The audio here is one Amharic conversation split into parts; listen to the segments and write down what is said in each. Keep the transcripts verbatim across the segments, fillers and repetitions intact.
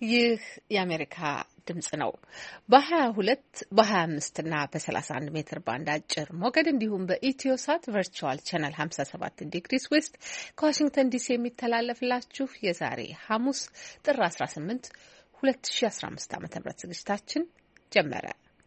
ይህ የአሜሪካ ድምጽ ነው። በ22 በ25 እና በ31 ሜትር ባንድ አጭር ሞገድ እንዲሁም በኢትዮሳት ቨርቹዋል ቻናል ሃምሳ ሰባት ዲግሪስ ዌስት ከዋሽንግተን ዲሲ የሚተላለፍላችሁ የዛሬ ሐሙስ ጥር አስራ ስምንት ሁለት ሺህ አስራ አምስት ዓ.ም ዝግጅታችን ጀመረ።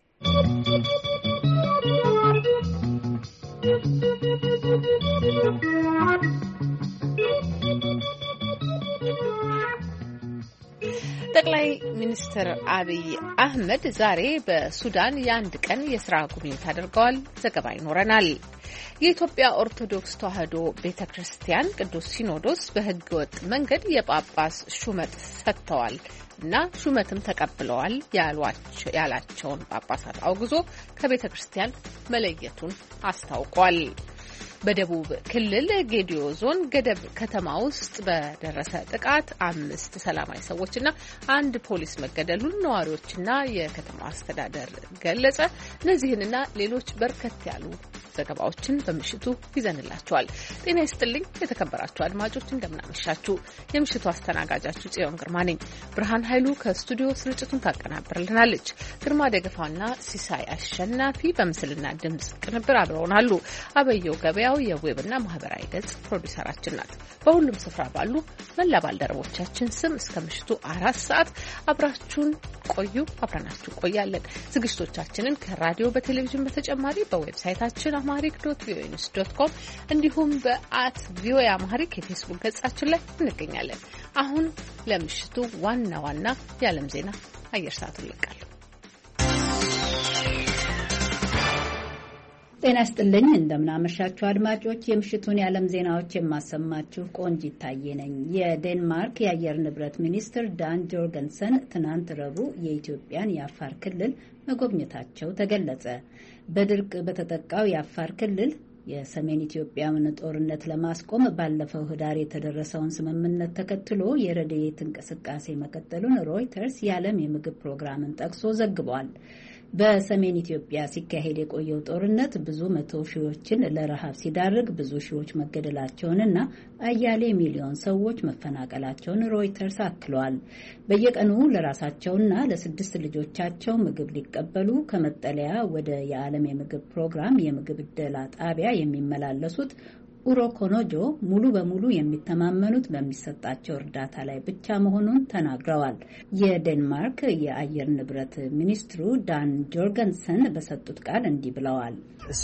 ጠቅላይ ሚኒስትር አብይ አህመድ ዛሬ በሱዳን የአንድ ቀን የስራ ጉብኝት አድርገዋል። ዘገባ ይኖረናል። የኢትዮጵያ ኦርቶዶክስ ተዋሕዶ ቤተክርስቲያን ቅዱስ ሲኖዶስ በሕገ ወጥ መንገድ የጳጳስ ሹመት ሰጥተዋል እና ሹመትም ተቀብለዋል ያላቸውን ጳጳሳት አውግዞ ከቤተ ክርስቲያን መለየቱን አስታውቋል። በደቡብ ክልል ጌዲዮ ዞን ገደብ ከተማ ውስጥ በደረሰ ጥቃት አምስት ሰላማዊ ሰዎችና አንድ ፖሊስ መገደሉን ነዋሪዎችና የከተማ አስተዳደር ገለጸ። እነዚህንና ሌሎች በርከት ያሉ ዘገባዎችን በምሽቱ ይዘንላችኋል። ጤና ይስጥልኝ የተከበራችሁ አድማጮች፣ እንደምናመሻችሁ። የምሽቱ አስተናጋጃችሁ ጽዮን ግርማ ነኝ። ብርሃን ኃይሉ ከስቱዲዮ ስርጭቱን ታቀናብርልናለች። ግርማ ደገፋና ሲሳይ አሸናፊ በምስልና ድምጽ ቅንብር አብረውናሉ። አበየው ገበያው የዌብና ማህበራዊ ገጽ ፕሮዲውሰራችን ናት። በሁሉም ስፍራ ባሉ መላ ባልደረቦቻችን ስም እስከ ምሽቱ አራት ሰዓት አብራችሁን ቆዩ። አብረናችሁ ቆያለን። ዝግጅቶቻችንን ከራዲዮ በቴሌቪዥን በተጨማሪ በዌብሳይታችን አማሪክ ዶት ቪኦኤ ኒውስ ዶት ኮም እንዲሁም በአት ቪኦኤ አማሪክ የፌስቡክ ገጻችን ላይ እንገኛለን። አሁን ለምሽቱ ዋና ዋና የዓለም ዜና አየር ሰዓት ይለቃል። ጤና ይስጥልኝ እንደምናመሻችሁ አድማጮች፣ የምሽቱን የዓለም ዜናዎች የማሰማችሁ ቆንጂት ታዬ ነኝ። የዴንማርክ የአየር ንብረት ሚኒስትር ዳን ጆርገንሰን ትናንት ረቡዕ የኢትዮጵያን የአፋር ክልል መጎብኘታቸው ተገለጸ። በድርቅ በተጠቃው የአፋር ክልል የሰሜን ኢትዮጵያውን ጦርነት ለማስቆም ባለፈው ህዳር የተደረሰውን ስምምነት ተከትሎ የረድኤት እንቅስቃሴ መቀጠሉን ሮይተርስ የዓለም የምግብ ፕሮግራምን ጠቅሶ ዘግቧል። በሰሜን ኢትዮጵያ ሲካሄድ የቆየው ጦርነት ብዙ መቶ ሺዎችን ለረሃብ ሲዳርግ ብዙ ሺዎች መገደላቸውንና አያሌ ሚሊዮን ሰዎች መፈናቀላቸውን ሮይተርስ አክሏል። በየቀኑ ለራሳቸውና ለስድስት ልጆቻቸው ምግብ ሊቀበሉ ከመጠለያ ወደ የዓለም የምግብ ፕሮግራም የምግብ ዕደላ ጣቢያ የሚመላለሱት ኡሮኮኖጆ ሙሉ በሙሉ የሚተማመኑት በሚሰጣቸው እርዳታ ላይ ብቻ መሆኑን ተናግረዋል። የዴንማርክ የአየር ንብረት ሚኒስትሩ ዳን ጆርገንሰን በሰጡት ቃል እንዲህ ብለዋል።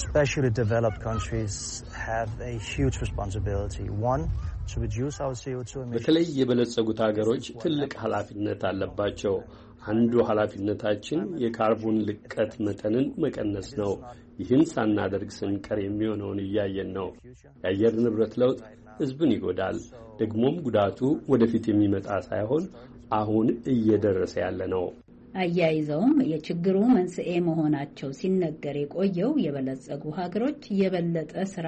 በተለይ የበለጸጉት ሀገሮች ትልቅ ኃላፊነት አለባቸው። አንዱ ኃላፊነታችን የካርቦን ልቀት መጠንን መቀነስ ነው። ይህን ሳናደርግ ስንቀር የሚሆነውን እያየን ነው። የአየር ንብረት ለውጥ ሕዝብን ይጎዳል። ደግሞም ጉዳቱ ወደፊት የሚመጣ ሳይሆን አሁን እየደረሰ ያለ ነው። አያይዘውም የችግሩ መንስኤ መሆናቸው ሲነገር የቆየው የበለጸጉ ሀገሮች የበለጠ ስራ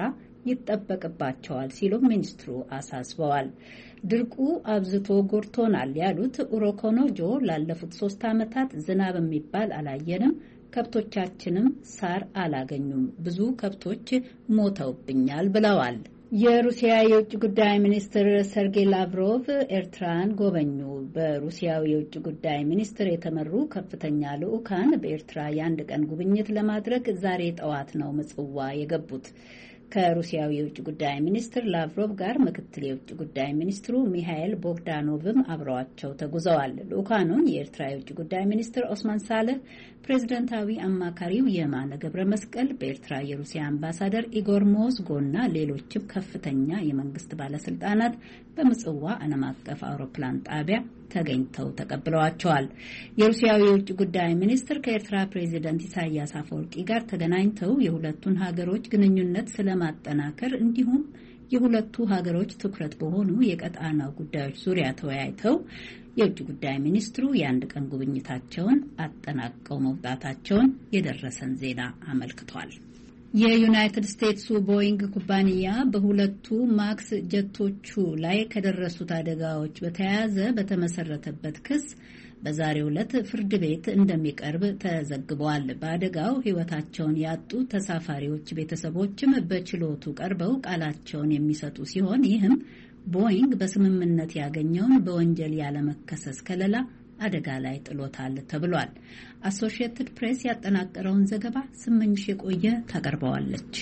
ይጠበቅባቸዋል ሲሉ ሚኒስትሩ አሳስበዋል። ድርቁ አብዝቶ ጎድቶናል ያሉት ኡሮኮኖጆ ላለፉት ሶስት ዓመታት ዝናብ የሚባል አላየንም፣ ከብቶቻችንም ሳር አላገኙም፣ ብዙ ከብቶች ሞተውብኛል ብለዋል። የሩሲያ የውጭ ጉዳይ ሚኒስትር ሰርጌይ ላቭሮቭ ኤርትራን ጎበኙ። በሩሲያው የውጭ ጉዳይ ሚኒስትር የተመሩ ከፍተኛ ልዑካን በኤርትራ የአንድ ቀን ጉብኝት ለማድረግ ዛሬ ጠዋት ነው ምጽዋ የገቡት። ከሩሲያው የውጭ ጉዳይ ሚኒስትር ላቭሮቭ ጋር ምክትል የውጭ ጉዳይ ሚኒስትሩ ሚሃኤል ቦግዳኖቭም አብረዋቸው ተጉዘዋል። ልኡካኑን የኤርትራ የውጭ ጉዳይ ሚኒስትር ኦስማን ሳልህ፣ ፕሬዝደንታዊ አማካሪው የማነ ገብረ መስቀል፣ በኤርትራ የሩሲያ አምባሳደር ኢጎር ሞዝጎና ሌሎችም ከፍተኛ የመንግስት ባለስልጣናት በምጽዋ ዓለም አቀፍ አውሮፕላን ጣቢያ ተገኝተው ተቀብለዋቸዋል። የሩሲያው የውጭ ጉዳይ ሚኒስትር ከኤርትራ ፕሬዝደንት ኢሳያስ አፈወርቂ ጋር ተገናኝተው የሁለቱን ሀገሮች ግንኙነት ስለማጠናከር እንዲሁም የሁለቱ ሀገሮች ትኩረት በሆኑ የቀጣናው ጉዳዮች ዙሪያ ተወያይተው የውጭ ጉዳይ ሚኒስትሩ የአንድ ቀን ጉብኝታቸውን አጠናቀው መውጣታቸውን የደረሰን ዜና አመልክቷል። የዩናይትድ ስቴትሱ ቦይንግ ኩባንያ በሁለቱ ማክስ ጀቶቹ ላይ ከደረሱት አደጋዎች በተያያዘ በተመሰረተበት ክስ በዛሬው ዕለት ፍርድ ቤት እንደሚቀርብ ተዘግቧል። በአደጋው ሕይወታቸውን ያጡ ተሳፋሪዎች ቤተሰቦችም በችሎቱ ቀርበው ቃላቸውን የሚሰጡ ሲሆን ይህም ቦይንግ በስምምነት ያገኘውን በወንጀል ያለመከሰስ ከለላ አደጋ ላይ ጥሎታል ተብሏል። አሶሺየትድ ፕሬስ ያጠናቀረውን ዘገባ ስመኝሽ የቆየ ታቀርበዋለች።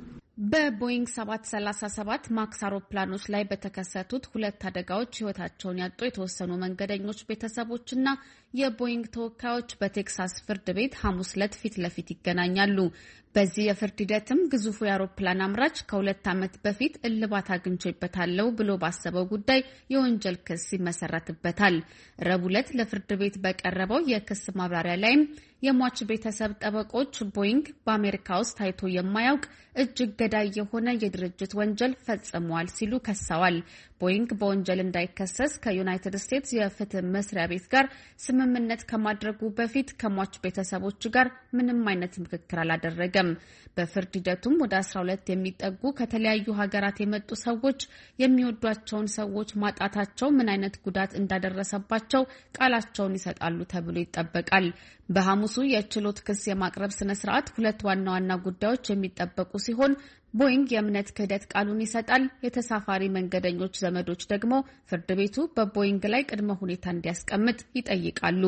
በቦይንግ ሰባት ሰላሳ ሰባት ማክስ አውሮፕላኖች ላይ በተከሰቱት ሁለት አደጋዎች ሕይወታቸውን ያጡ የተወሰኑ መንገደኞች ቤተሰቦችና የቦይንግ ተወካዮች በቴክሳስ ፍርድ ቤት ሐሙስ ዕለት ፊት ለፊት ይገናኛሉ። በዚህ የፍርድ ሂደትም ግዙፉ የአውሮፕላን አምራች ከሁለት ዓመት በፊት እልባት አግኝቼበታለሁ ብሎ ባሰበው ጉዳይ የወንጀል ክስ ይመሰረትበታል። ረቡዕ ዕለት ለፍርድ ቤት በቀረበው የክስ ማብራሪያ ላይም የሟች ቤተሰብ ጠበቆች ቦይንግ በአሜሪካ ውስጥ ታይቶ የማያውቅ እጅግ ገዳይ የሆነ የድርጅት ወንጀል ፈጽሟል ሲሉ ከሰዋል። ቦይንግ በወንጀል እንዳይከሰስ ከዩናይትድ ስቴትስ የፍትህ መስሪያ ቤት ጋር ስምምነት ከማድረጉ በፊት ከሟች ቤተሰቦች ጋር ምንም አይነት ምክክር አላደረገም። በፍርድ ሂደቱም ወደ አስራ ሁለት የሚጠጉ ከተለያዩ ሀገራት የመጡ ሰዎች የሚወዷቸውን ሰዎች ማጣታቸው ምን አይነት ጉዳት እንዳደረሰባቸው ቃላቸውን ይሰጣሉ ተብሎ ይጠበቃል። በሐሙሱ የችሎት ክስ የማቅረብ ስነ ስርዓት ሁለት ዋና ዋና ጉዳዮች የሚጠበቁ ሲሆን ቦይንግ የእምነት ክህደት ቃሉን ይሰጣል። የተሳፋሪ መንገደኞች ዘመዶች ደግሞ ፍርድ ቤቱ በቦይንግ ላይ ቅድመ ሁኔታ እንዲያስቀምጥ ይጠይቃሉ።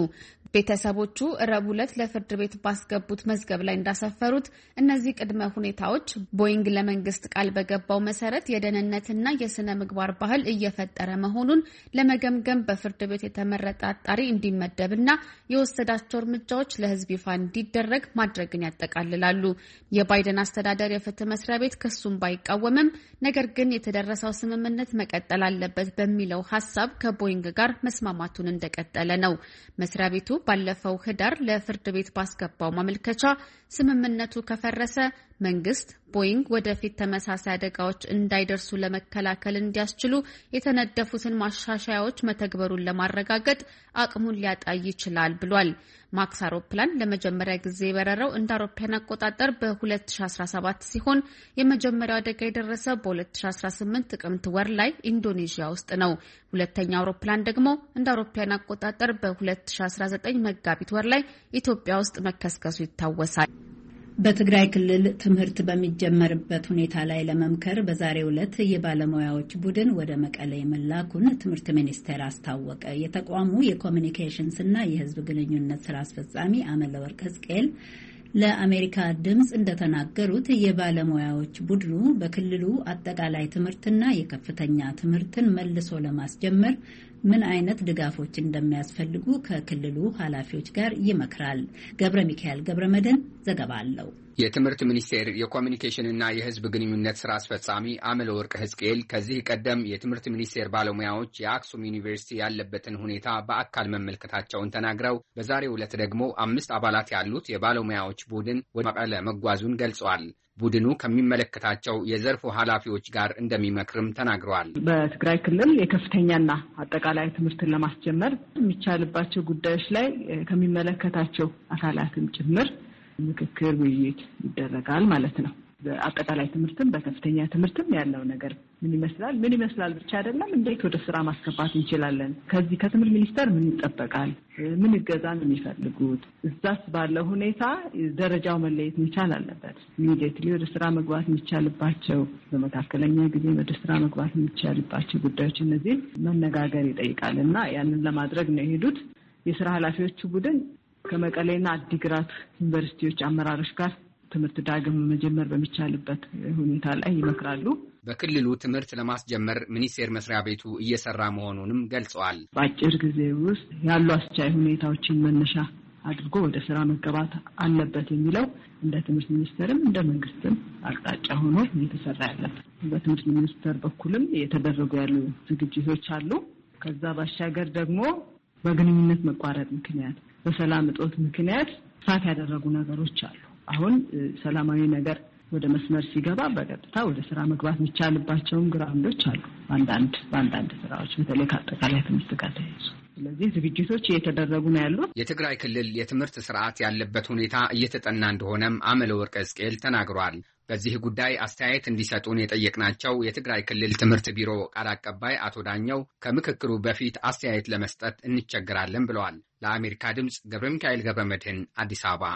ቤተሰቦቹ ረቡዕ ዕለት ለፍርድ ቤት ባስገቡት መዝገብ ላይ እንዳሰፈሩት እነዚህ ቅድመ ሁኔታዎች ቦይንግ ለመንግስት ቃል በገባው መሰረት የደህንነትና የስነ ምግባር ባህል እየፈጠረ መሆኑን ለመገምገም በፍርድ ቤት የተመረጠ አጣሪ እንዲመደብና የወሰዳቸው እርምጃዎች ለሕዝብ ይፋ እንዲደረግ ማድረግን ያጠቃልላሉ። የባይደን አስተዳደር የፍትህ መስሪያ ቤት ክሱን ባይቃወምም ነገር ግን የተደረሰው ስምምነት መቀጠል አለበት በሚለው ሐሳብ ከቦይንግ ጋር መስማማቱን እንደቀጠለ ነው። መስሪያ ቤቱ ባለፈው ህዳር ለፍርድ ቤት ባስገባው ማመልከቻ ስምምነቱ ከፈረሰ መንግስት ቦይንግ ወደፊት ተመሳሳይ አደጋዎች እንዳይደርሱ ለመከላከል እንዲያስችሉ የተነደፉትን ማሻሻያዎች መተግበሩን ለማረጋገጥ አቅሙን ሊያጣ ይችላል ብሏል። ማክስ አውሮፕላን ለመጀመሪያ ጊዜ የበረረው እንደ አውሮፓውያን አቆጣጠር በሁለት ሺህ አስራ ሰባት ሲሆን የመጀመሪያው አደጋ የደረሰው በሁለት ሺህ አስራ ስምንት ጥቅምት ወር ላይ ኢንዶኔዥያ ውስጥ ነው። ሁለተኛው አውሮፕላን ደግሞ እንደ አውሮፓውያን አቆጣጠር በሁለት ሺህ አስራ ዘጠኝ መጋቢት ወር ላይ ኢትዮጵያ ውስጥ መከስከሱ ይታወሳል። በትግራይ ክልል ትምህርት በሚጀመርበት ሁኔታ ላይ ለመምከር በዛሬው ዕለት የባለሙያዎች ቡድን ወደ መቀሌ መላኩን ትምህርት ሚኒስቴር አስታወቀ። የተቋሙ የኮሚኒኬሽንስ እና የሕዝብ ግንኙነት ስራ አስፈጻሚ አመለወርቅ ሕዝቅኤል ለአሜሪካ ድምፅ እንደተናገሩት የባለሙያዎች ቡድኑ በክልሉ አጠቃላይ ትምህርትና የከፍተኛ ትምህርትን መልሶ ለማስጀመር ምን አይነት ድጋፎች እንደሚያስፈልጉ ከክልሉ ኃላፊዎች ጋር ይመክራል። ገብረ ሚካኤል ገብረ መድህን ዘገባ አለው። የትምህርት ሚኒስቴር የኮሚኒኬሽንና የሕዝብ ግንኙነት ስራ አስፈጻሚ አመለወርቅ ሕዝቅኤል ከዚህ ቀደም የትምህርት ሚኒስቴር ባለሙያዎች የአክሱም ዩኒቨርሲቲ ያለበትን ሁኔታ በአካል መመልከታቸውን ተናግረው በዛሬው ዕለት ደግሞ አምስት አባላት ያሉት የባለሙያዎች ቡድን ወደ መቀለ መጓዙን ገልጸዋል። ቡድኑ ከሚመለከታቸው የዘርፉ ኃላፊዎች ጋር እንደሚመክርም ተናግረዋል። በትግራይ ክልል የከፍተኛና አጠቃላይ ትምህርትን ለማስጀመር የሚቻልባቸው ጉዳዮች ላይ ከሚመለከታቸው አካላትም ጭምር ምክክር፣ ውይይት ይደረጋል ማለት ነው። በአጠቃላይ ትምህርትም በከፍተኛ ትምህርትም ያለው ነገር ምን ይመስላል ምን ይመስላል ብቻ አይደለም፣ እንዴት ወደ ስራ ማስገባት እንችላለን፣ ከዚህ ከትምህርት ሚኒስቴር ምን ይጠበቃል፣ ምን እገዛ ነው የሚፈልጉት፣ እዛስ ባለው ሁኔታ ደረጃው መለየት መቻል አለበት። ኢሚዲየትሊ ወደ ስራ መግባት የሚቻልባቸው፣ በመካከለኛ ጊዜ ወደ ስራ መግባት የሚቻልባቸው ጉዳዮች እነዚህን መነጋገር ይጠይቃል እና ያንን ለማድረግ ነው የሄዱት። የስራ ኃላፊዎቹ ቡድን ከመቀሌና አዲግራት ዩኒቨርሲቲዎች አመራሮች ጋር ትምህርት ዳግም መጀመር በሚቻልበት ሁኔታ ላይ ይመክራሉ። በክልሉ ትምህርት ለማስጀመር ሚኒስቴር መስሪያ ቤቱ እየሰራ መሆኑንም ገልጸዋል። በአጭር ጊዜ ውስጥ ያሉ አስቻይ ሁኔታዎችን መነሻ አድርጎ ወደ ስራ መገባት አለበት የሚለው እንደ ትምህርት ሚኒስቴርም እንደ መንግስትም አቅጣጫ ሆኖ እየተሰራ ያለበት። በትምህርት ሚኒስቴር በኩልም የተደረጉ ያሉ ዝግጅቶች አሉ። ከዛ ባሻገር ደግሞ በግንኙነት መቋረጥ ምክንያት፣ በሰላም እጦት ምክንያት ሳት ያደረጉ ነገሮች አሉ። አሁን ሰላማዊ ነገር ወደ መስመር ሲገባ በቀጥታ ወደ ስራ መግባት የሚቻልባቸውም ግራውንዶች አሉ። አንዳንድ በአንዳንድ ስራዎች በተለይ ከአጠቃላይ ትምህርት ጋር ተያይዞ ስለዚህ ዝግጅቶች እየተደረጉ ነው ያሉት። የትግራይ ክልል የትምህርት ስርዓት ያለበት ሁኔታ እየተጠና እንደሆነም አመለወርቅ ሕዝቅኤል ተናግረዋል። በዚህ ጉዳይ አስተያየት እንዲሰጡን የጠየቅናቸው የትግራይ ክልል ትምህርት ቢሮ ቃል አቀባይ አቶ ዳኘው ከምክክሩ በፊት አስተያየት ለመስጠት እንቸገራለን ብለዋል። ለአሜሪካ ድምፅ ገብረ ሚካኤል ገብረ መድህን አዲስ አበባ።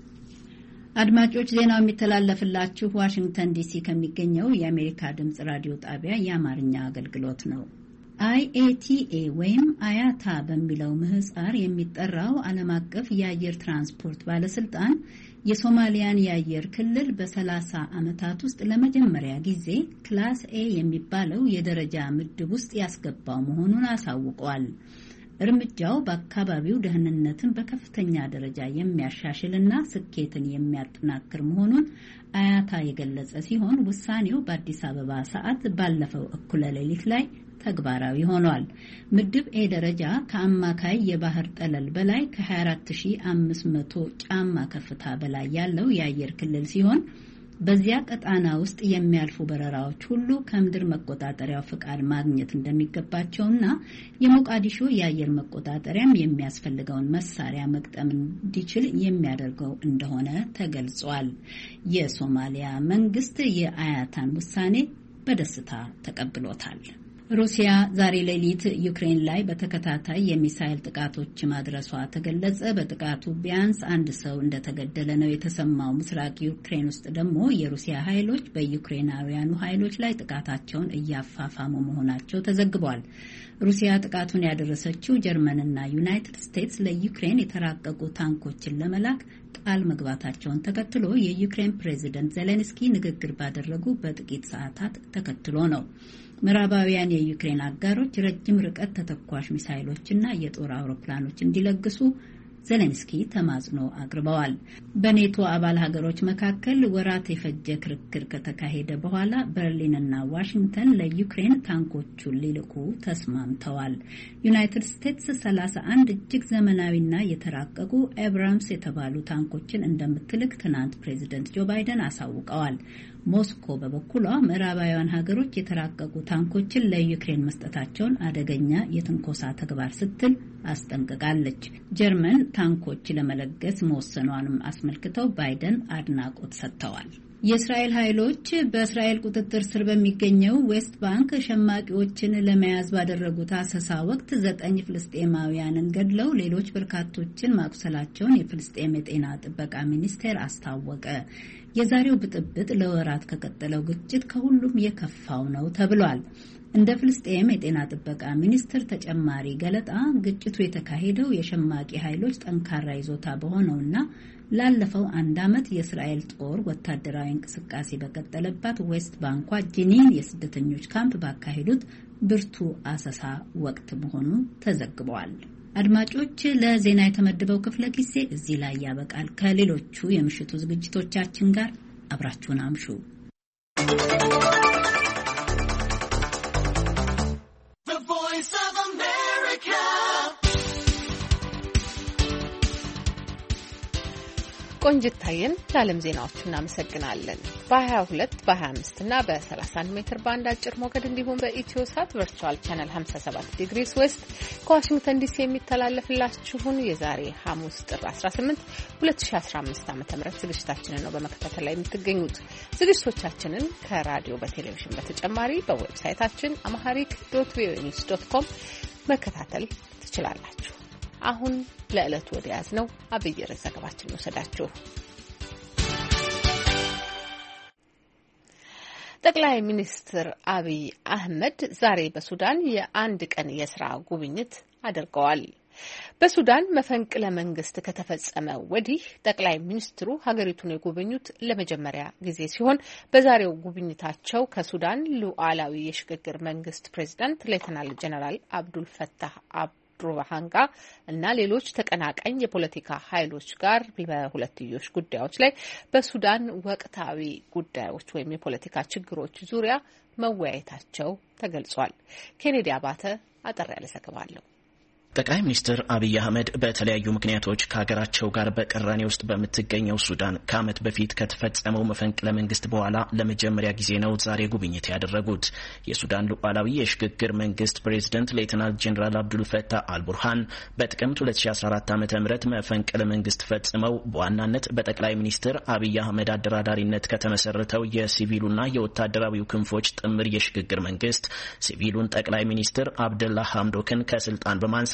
አድማጮች ዜናው የሚተላለፍላችሁ ዋሽንግተን ዲሲ ከሚገኘው የአሜሪካ ድምፅ ራዲዮ ጣቢያ የአማርኛ አገልግሎት ነው። አይኤቲኤ ወይም አያታ በሚለው ምህጻር የሚጠራው ዓለም አቀፍ የአየር ትራንስፖርት ባለስልጣን የሶማሊያን የአየር ክልል በሰላሳ ዓመታት ውስጥ ለመጀመሪያ ጊዜ ክላስ ኤ የሚባለው የደረጃ ምድብ ውስጥ ያስገባው መሆኑን አሳውቋል። እርምጃው በአካባቢው ደህንነትን በከፍተኛ ደረጃ የሚያሻሽልና ስኬትን የሚያጠናክር መሆኑን አያታ የገለጸ ሲሆን ውሳኔው በአዲስ አበባ ሰዓት ባለፈው እኩለ ሌሊት ላይ ተግባራዊ ሆኗል። ምድብ ኤ ደረጃ ከአማካይ የባህር ጠለል በላይ ከ ሃያ አራት ሺህ አምስት መቶ ጫማ ከፍታ በላይ ያለው የአየር ክልል ሲሆን በዚያ ቀጣና ውስጥ የሚያልፉ በረራዎች ሁሉ ከምድር መቆጣጠሪያው ፍቃድ ማግኘት እንደሚገባቸውና የሞቃዲሾ የአየር መቆጣጠሪያም የሚያስፈልገውን መሳሪያ መቅጠም እንዲችል የሚያደርገው እንደሆነ ተገልጿል። የሶማሊያ መንግስት የአያታን ውሳኔ በደስታ ተቀብሎታል። ሩሲያ ዛሬ ሌሊት ዩክሬን ላይ በተከታታይ የሚሳኤል ጥቃቶች ማድረሷ ተገለጸ። በጥቃቱ ቢያንስ አንድ ሰው እንደተገደለ ነው የተሰማው። ምስራቅ ዩክሬን ውስጥ ደግሞ የሩሲያ ኃይሎች በዩክሬናውያኑ ኃይሎች ላይ ጥቃታቸውን እያፋፋሙ መሆናቸው ተዘግቧል። ሩሲያ ጥቃቱን ያደረሰችው ጀርመንና ዩናይትድ ስቴትስ ለዩክሬን የተራቀቁ ታንኮችን ለመላክ ቃል መግባታቸውን ተከትሎ የዩክሬን ፕሬዝደንት ዜሌንስኪ ንግግር ባደረጉ በጥቂት ሰዓታት ተከትሎ ነው። ምዕራባውያን የዩክሬን አጋሮች ረጅም ርቀት ተተኳሽ ሚሳይሎችና የጦር አውሮፕላኖች እንዲለግሱ ዜሌንስኪ ተማጽኖ አቅርበዋል። በኔቶ አባል ሀገሮች መካከል ወራት የፈጀ ክርክር ከተካሄደ በኋላ በርሊንና ዋሽንግተን ለዩክሬን ታንኮቹን ሊልኩ ተስማምተዋል። ዩናይትድ ስቴትስ ሰላሳ አንድ እጅግ ዘመናዊና የተራቀቁ ኤብራምስ የተባሉ ታንኮችን እንደምትልክ ትናንት ፕሬዚደንት ጆ ባይደን አሳውቀዋል። ሞስኮ በበኩሏ ምዕራባውያን ሀገሮች የተራቀቁ ታንኮችን ለዩክሬን መስጠታቸውን አደገኛ የትንኮሳ ተግባር ስትል አስጠንቅቃለች። ጀርመን ታንኮች ለመለገስ መወሰኗንም አስመልክተው ባይደን አድናቆት ሰጥተዋል። የእስራኤል ኃይሎች በእስራኤል ቁጥጥር ስር በሚገኘው ዌስት ባንክ ሸማቂዎችን ለመያዝ ባደረጉት አሰሳ ወቅት ዘጠኝ ፍልስጤማውያንን ገድለው ሌሎች በርካቶችን ማቁሰላቸውን የፍልስጤም የጤና ጥበቃ ሚኒስቴር አስታወቀ። የዛሬው ብጥብጥ ለወራት ከቀጠለው ግጭት ከሁሉም የከፋው ነው ተብሏል። እንደ ፍልስጤም የጤና ጥበቃ ሚኒስቴር ተጨማሪ ገለጣ ግጭቱ የተካሄደው የሸማቂ ኃይሎች ጠንካራ ይዞታ በሆነውና ላለፈው አንድ ዓመት የእስራኤል ጦር ወታደራዊ እንቅስቃሴ በቀጠለባት ዌስት ባንኳ ጂኒን የስደተኞች ካምፕ ባካሄዱት ብርቱ አሰሳ ወቅት መሆኑ ተዘግቧል። አድማጮች፣ ለዜና የተመደበው ክፍለ ጊዜ እዚህ ላይ ያበቃል። ከሌሎቹ የምሽቱ ዝግጅቶቻችን ጋር አብራችሁን አምሹ። ቆንጅት ታየን ለዓለም ዜናዎቹ እናመሰግናለን። በሀያ ሁለት በሀያ አምስት እና በሰላሳ አንድ ሜትር ባንድ አጭር ሞገድ እንዲሁም በኢትዮ ሳት ቨርቹዋል ቻናል ሀምሳ ሰባት ዲግሪስ ዌስት ከዋሽንግተን ዲሲ የሚተላለፍላችሁን የዛሬ ሐሙስ ጥር አስራ ስምንት ሁለት ሺህ አስራ አምስት ዓ.ም ዝግጅታችንን ነው በመከታተል ላይ የምትገኙት። ዝግጅቶቻችንን ከራዲዮ በቴሌቪዥን በተጨማሪ በዌብሳይታችን አማሃሪክ ዶት ቪኦኤ ኒውስ ዶት ኮም መከታተል ትችላላችሁ። አሁን ለዕለቱ ወደ ያዝነው አብይ ርዕስ ዘገባችን እንወስዳችሁ። ጠቅላይ ሚኒስትር አብይ አህመድ ዛሬ በሱዳን የአንድ ቀን የስራ ጉብኝት አድርገዋል። በሱዳን መፈንቅለ መንግስት ከተፈጸመ ወዲህ ጠቅላይ ሚኒስትሩ ሀገሪቱን የጎበኙት ለመጀመሪያ ጊዜ ሲሆን በዛሬው ጉብኝታቸው ከሱዳን ሉዓላዊ የሽግግር መንግስት ፕሬዚዳንት ሌተናል ጀነራል አብዱል ፈታህ አብዱርሃን ጋር እና ሌሎች ተቀናቃኝ የፖለቲካ ኃይሎች ጋር በሁለትዮሽ ጉዳዮች ላይ በሱዳን ወቅታዊ ጉዳዮች ወይም የፖለቲካ ችግሮች ዙሪያ መወያየታቸው ተገልጿል። ኬኔዲ አባተ አጠር ያለ ዘገባ አለው። ጠቅላይ ሚኒስትር አብይ አህመድ በተለያዩ ምክንያቶች ከሀገራቸው ጋር በቅራኔ ውስጥ በምትገኘው ሱዳን ከዓመት በፊት ከተፈጸመው መፈንቅለ መንግስት በኋላ ለመጀመሪያ ጊዜ ነው ዛሬ ጉብኝት ያደረጉት። የሱዳን ሉዓላዊ የሽግግር መንግስት ፕሬዝደንት ሌተናል ጄኔራል አብዱል ፈታህ አልቡርሃን በጥቅምት ሁለት ሺህ አስራ አራት ዓመተ ምህረት መፈንቅለ መንግስት ፈጽመው በዋናነት በጠቅላይ ሚኒስትር አብይ አህመድ አደራዳሪነት ከተመሰረተው የሲቪሉና የወታደራዊው ክንፎች ጥምር የሽግግር መንግስት ሲቪሉን ጠቅላይ ሚኒስትር አብደላ ሐምዶክን ከስልጣን በማንሳት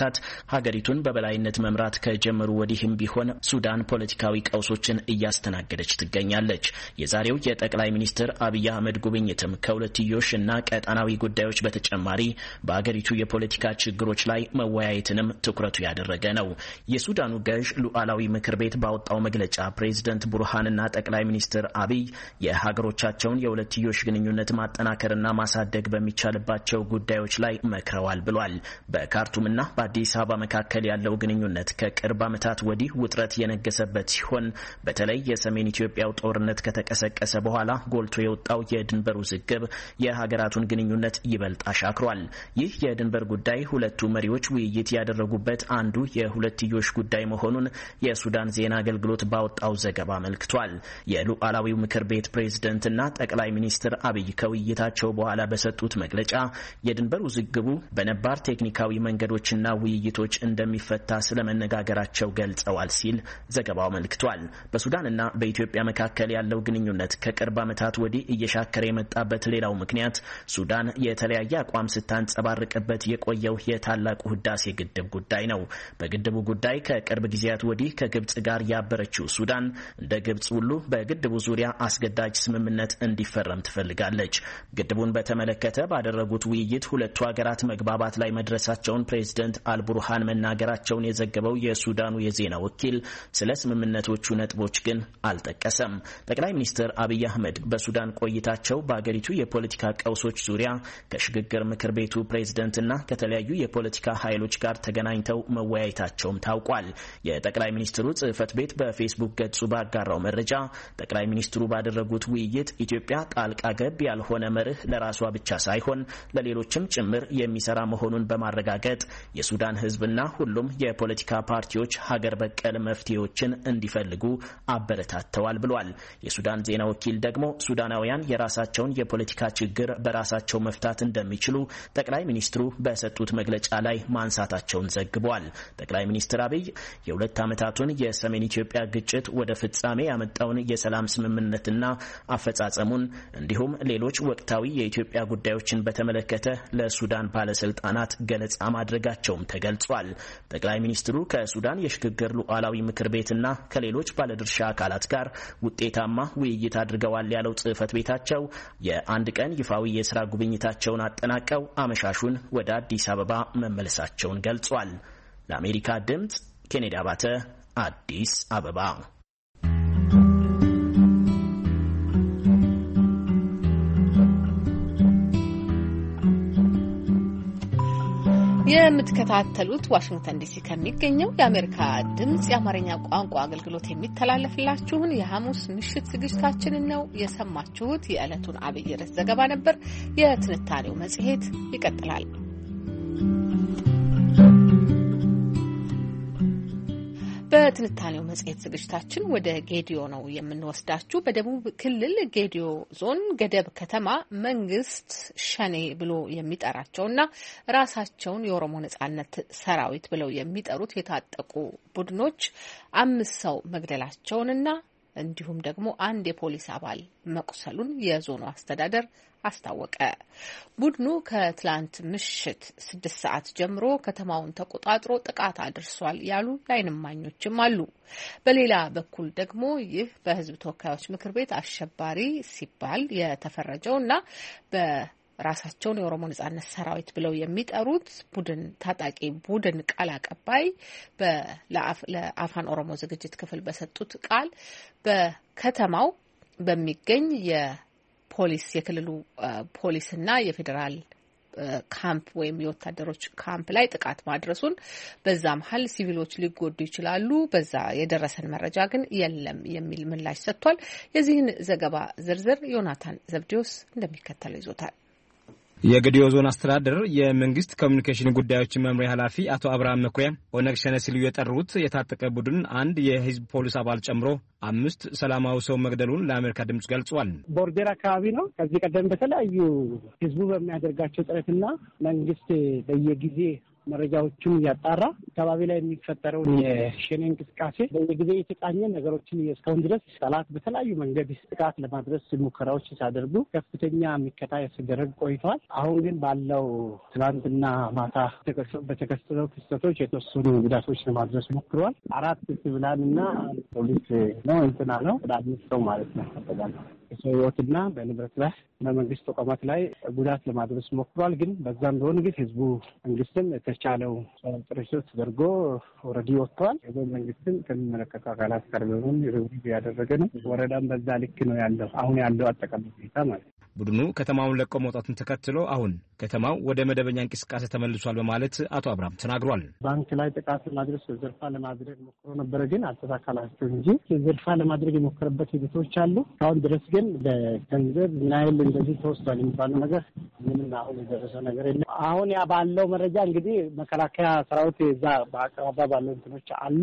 መንግስታት ሀገሪቱን በበላይነት መምራት ከጀመሩ ወዲህም ቢሆን ሱዳን ፖለቲካዊ ቀውሶችን እያስተናገደች ትገኛለች። የዛሬው የጠቅላይ ሚኒስትር አብይ አህመድ ጉብኝትም ከሁለትዮሽ እና ቀጣናዊ ጉዳዮች በተጨማሪ በሀገሪቱ የፖለቲካ ችግሮች ላይ መወያየትንም ትኩረቱ ያደረገ ነው። የሱዳኑ ገዥ ሉዓላዊ ምክር ቤት ባወጣው መግለጫ ፕሬዝዳንት ቡርሃንና ጠቅላይ ሚኒስትር አብይ የሀገሮቻቸውን የሁለትዮሽ ግንኙነት ማጠናከርና ማሳደግ በሚቻልባቸው ጉዳዮች ላይ መክረዋል ብሏል። በካርቱምና በአዲስ አበባ መካከል ያለው ግንኙነት ከቅርብ ዓመታት ወዲህ ውጥረት የነገሰበት ሲሆን በተለይ የሰሜን ኢትዮጵያው ጦርነት ከተቀሰቀሰ በኋላ ጎልቶ የወጣው የድንበር ውዝግብ የሀገራቱን ግንኙነት ይበልጥ አሻክሯል። ይህ የድንበር ጉዳይ ሁለቱ መሪዎች ውይይት ያደረጉበት አንዱ የሁለትዮሽ ጉዳይ መሆኑን የሱዳን ዜና አገልግሎት ባወጣው ዘገባ አመልክቷል። የሉዓላዊው ምክር ቤት ፕሬዝዳንትና ጠቅላይ ሚኒስትር አብይ ከውይይታቸው በኋላ በሰጡት መግለጫ የድንበር ውዝግቡ በነባር ቴክኒካዊ መንገዶችና ውይይቶች እንደሚፈታ ስለመነጋገራቸው ገልጸዋል ሲል ዘገባው አመልክቷል። በሱዳንና በኢትዮጵያ መካከል ያለው ግንኙነት ከቅርብ ዓመታት ወዲህ እየሻከረ የመጣበት ሌላው ምክንያት ሱዳን የተለያየ አቋም ስታንጸባርቅበት የቆየው የታላቁ ህዳሴ ግድብ ጉዳይ ነው። በግድቡ ጉዳይ ከቅርብ ጊዜያት ወዲህ ከግብጽ ጋር ያበረችው ሱዳን እንደ ግብጽ ሁሉ በግድቡ ዙሪያ አስገዳጅ ስምምነት እንዲፈረም ትፈልጋለች። ግድቡን በተመለከተ ባደረጉት ውይይት ሁለቱ ሀገራት መግባባት ላይ መድረሳቸውን ፕሬዝዳንት አልቡርሃን መናገራቸውን የዘገበው የሱዳኑ የዜና ወኪል ስለ ስምምነቶቹ ነጥቦች ግን አልጠቀሰም። ጠቅላይ ሚኒስትር አብይ አህመድ በሱዳን ቆይታቸው በአገሪቱ የፖለቲካ ቀውሶች ዙሪያ ከሽግግር ምክር ቤቱ ፕሬዝዳንትና ከተለያዩ የፖለቲካ ኃይሎች ጋር ተገናኝተው መወያየታቸውም ታውቋል። የጠቅላይ ሚኒስትሩ ጽህፈት ቤት በፌስቡክ ገጹ ባጋራው መረጃ ጠቅላይ ሚኒስትሩ ባደረጉት ውይይት ኢትዮጵያ ጣልቃ ገብ ያልሆነ መርህ ለራሷ ብቻ ሳይሆን ለሌሎችም ጭምር የሚሰራ መሆኑን በማረጋገጥ የሱዳን ህዝብና ሁሉም የፖለቲካ ፓርቲዎች ሀገር በቀል መፍትሄዎችን እንዲፈልጉ አበረታተዋል ብሏል። የሱዳን ዜና ወኪል ደግሞ ሱዳናውያን የራሳቸውን የፖለቲካ ችግር በራሳቸው መፍታት እንደሚችሉ ጠቅላይ ሚኒስትሩ በሰጡት መግለጫ ላይ ማንሳታቸውን ዘግቧል። ጠቅላይ ሚኒስትር አብይ የሁለት ዓመታቱን የሰሜን ኢትዮጵያ ግጭት ወደ ፍጻሜ ያመጣውን የሰላም ስምምነትና አፈጻጸሙን እንዲሁም ሌሎች ወቅታዊ የኢትዮጵያ ጉዳዮችን በተመለከተ ለሱዳን ባለስልጣናት ገለጻ ማድረጋቸውም ተገልጿል። ጠቅላይ ሚኒስትሩ ከሱዳን የሽግግር ሉዓላዊ ምክር ቤትና ከሌሎች ባለድርሻ አካላት ጋር ውጤታማ ውይይት አድርገዋል ያለው ጽህፈት ቤታቸው የአንድ ቀን ይፋዊ የስራ ጉብኝታቸውን አጠናቀው አመሻሹን ወደ አዲስ አበባ መመለሳቸውን ገልጿል። ለአሜሪካ ድምጽ ኬኔዲ አባተ አዲስ አበባ። የምትከታተሉት ዋሽንግተን ዲሲ ከሚገኘው የአሜሪካ ድምጽ የአማርኛ ቋንቋ አገልግሎት የሚተላለፍላችሁን የሐሙስ ምሽት ዝግጅታችንን ነው የሰማችሁት። የዕለቱን አብይ ርዕስ ዘገባ ነበር። የትንታኔው መጽሔት ይቀጥላል። በትንታኔው መጽሔት ዝግጅታችን ወደ ጌዲዮ ነው የምንወስዳችሁ። በደቡብ ክልል ጌዲዮ ዞን ገደብ ከተማ መንግስት ሸኔ ብሎ የሚጠራቸውና ራሳቸውን የኦሮሞ ነጻነት ሰራዊት ብለው የሚጠሩት የታጠቁ ቡድኖች አምስት ሰው መግደላቸውንና እንዲሁም ደግሞ አንድ የፖሊስ አባል መቁሰሉን የዞኑ አስተዳደር አስታወቀ። ቡድኑ ከትላንት ምሽት ስድስት ሰዓት ጀምሮ ከተማውን ተቆጣጥሮ ጥቃት አድርሷል ያሉ የዓይን እማኞችም አሉ። በሌላ በኩል ደግሞ ይህ በሕዝብ ተወካዮች ምክር ቤት አሸባሪ ሲባል የተፈረጀውና በ ራሳቸውን የኦሮሞ ነጻነት ሰራዊት ብለው የሚጠሩት ቡድን ታጣቂ ቡድን ቃል አቀባይ ለአፋን ኦሮሞ ዝግጅት ክፍል በሰጡት ቃል በከተማው በሚገኝ የፖሊስ የክልሉ ፖሊስና የፌዴራል ካምፕ ወይም የወታደሮች ካምፕ ላይ ጥቃት ማድረሱን፣ በዛ መሀል ሲቪሎች ሊጎዱ ይችላሉ፣ በዛ የደረሰን መረጃ ግን የለም የሚል ምላሽ ሰጥቷል። የዚህን ዘገባ ዝርዝር ዮናታን ዘብዴዎስ እንደሚከተለው ይዞታል። የጌዲዮ ዞን አስተዳደር የመንግስት ኮሚኒኬሽን ጉዳዮች መምሪያ ኃላፊ አቶ አብርሃም መኩሪያ ኦነግ ሸኔ ሲሉ የጠሩት የታጠቀ ቡድን አንድ የህዝብ ፖሊስ አባል ጨምሮ አምስት ሰላማዊ ሰው መግደሉን ለአሜሪካ ድምጽ ገልጿል። ቦርዴር አካባቢ ነው። ከዚህ ቀደም በተለያዩ ህዝቡ በሚያደርጋቸው ጥረትና መንግስት በየጊዜ መረጃዎቹን ያጣራ አካባቢ ላይ የሚፈጠረው የሸኔ እንቅስቃሴ በየጊዜው የተቃኘ ነገሮችን እስካሁን ድረስ ጠላት በተለያዩ መንገድ ጥቃት ለማድረስ ሙከራዎች ሲያደርጉ ከፍተኛ የሚከታ ሲደረግ ቆይቷል። አሁን ግን ባለው ትናንትና ማታ በተከሰተው ክስተቶች የተወሰኑ ጉዳቶች ለማድረስ ሞክረዋል። አራት ሲቪላን እና ፖሊስ ነው እንትና ነው አምስት ሰው ማለት ነው በሰው ህይወትና በንብረት ላይ በመንግስት ተቋማት ላይ ጉዳት ለማድረስ ሞክሯል። ግን በዛም ቢሆን ግን ህዝቡ መንግስትም የተቻለው ጥረት ተደርጎ ኦልሬዲ ወጥቷል። መንግስትም ከሚመለከተው አካላት ጋር በመሆን ሪቪው ያደረገ ነው። ወረዳም በዛ ልክ ነው ያለው አሁን ያለው አጠቃላይ ሁኔታ ማለት ነው። ቡድኑ ከተማውን ለቆ መውጣቱን ተከትሎ አሁን ከተማው ወደ መደበኛ እንቅስቃሴ ተመልሷል በማለት አቶ አብርሃም ተናግሯል። ባንክ ላይ ጥቃት ለማድረስ ዘርፋ ለማድረግ ሞክሮ ነበር፣ ግን አልተሳካላቸው እንጂ ዘርፋ ለማድረግ የሞከረበት ሂደቶች አሉ። አሁን ድረስ ግን በገንዘብ ናይል እንደዚህ ተወስዷል የሚባለው ነገር ምንም አሁን የደረሰ ነገር የለም። አሁን ያ ባለው መረጃ እንግዲህ መከላከያ ሰራዊት እዛ በአካባቢ ባለው እንትኖች አሉ።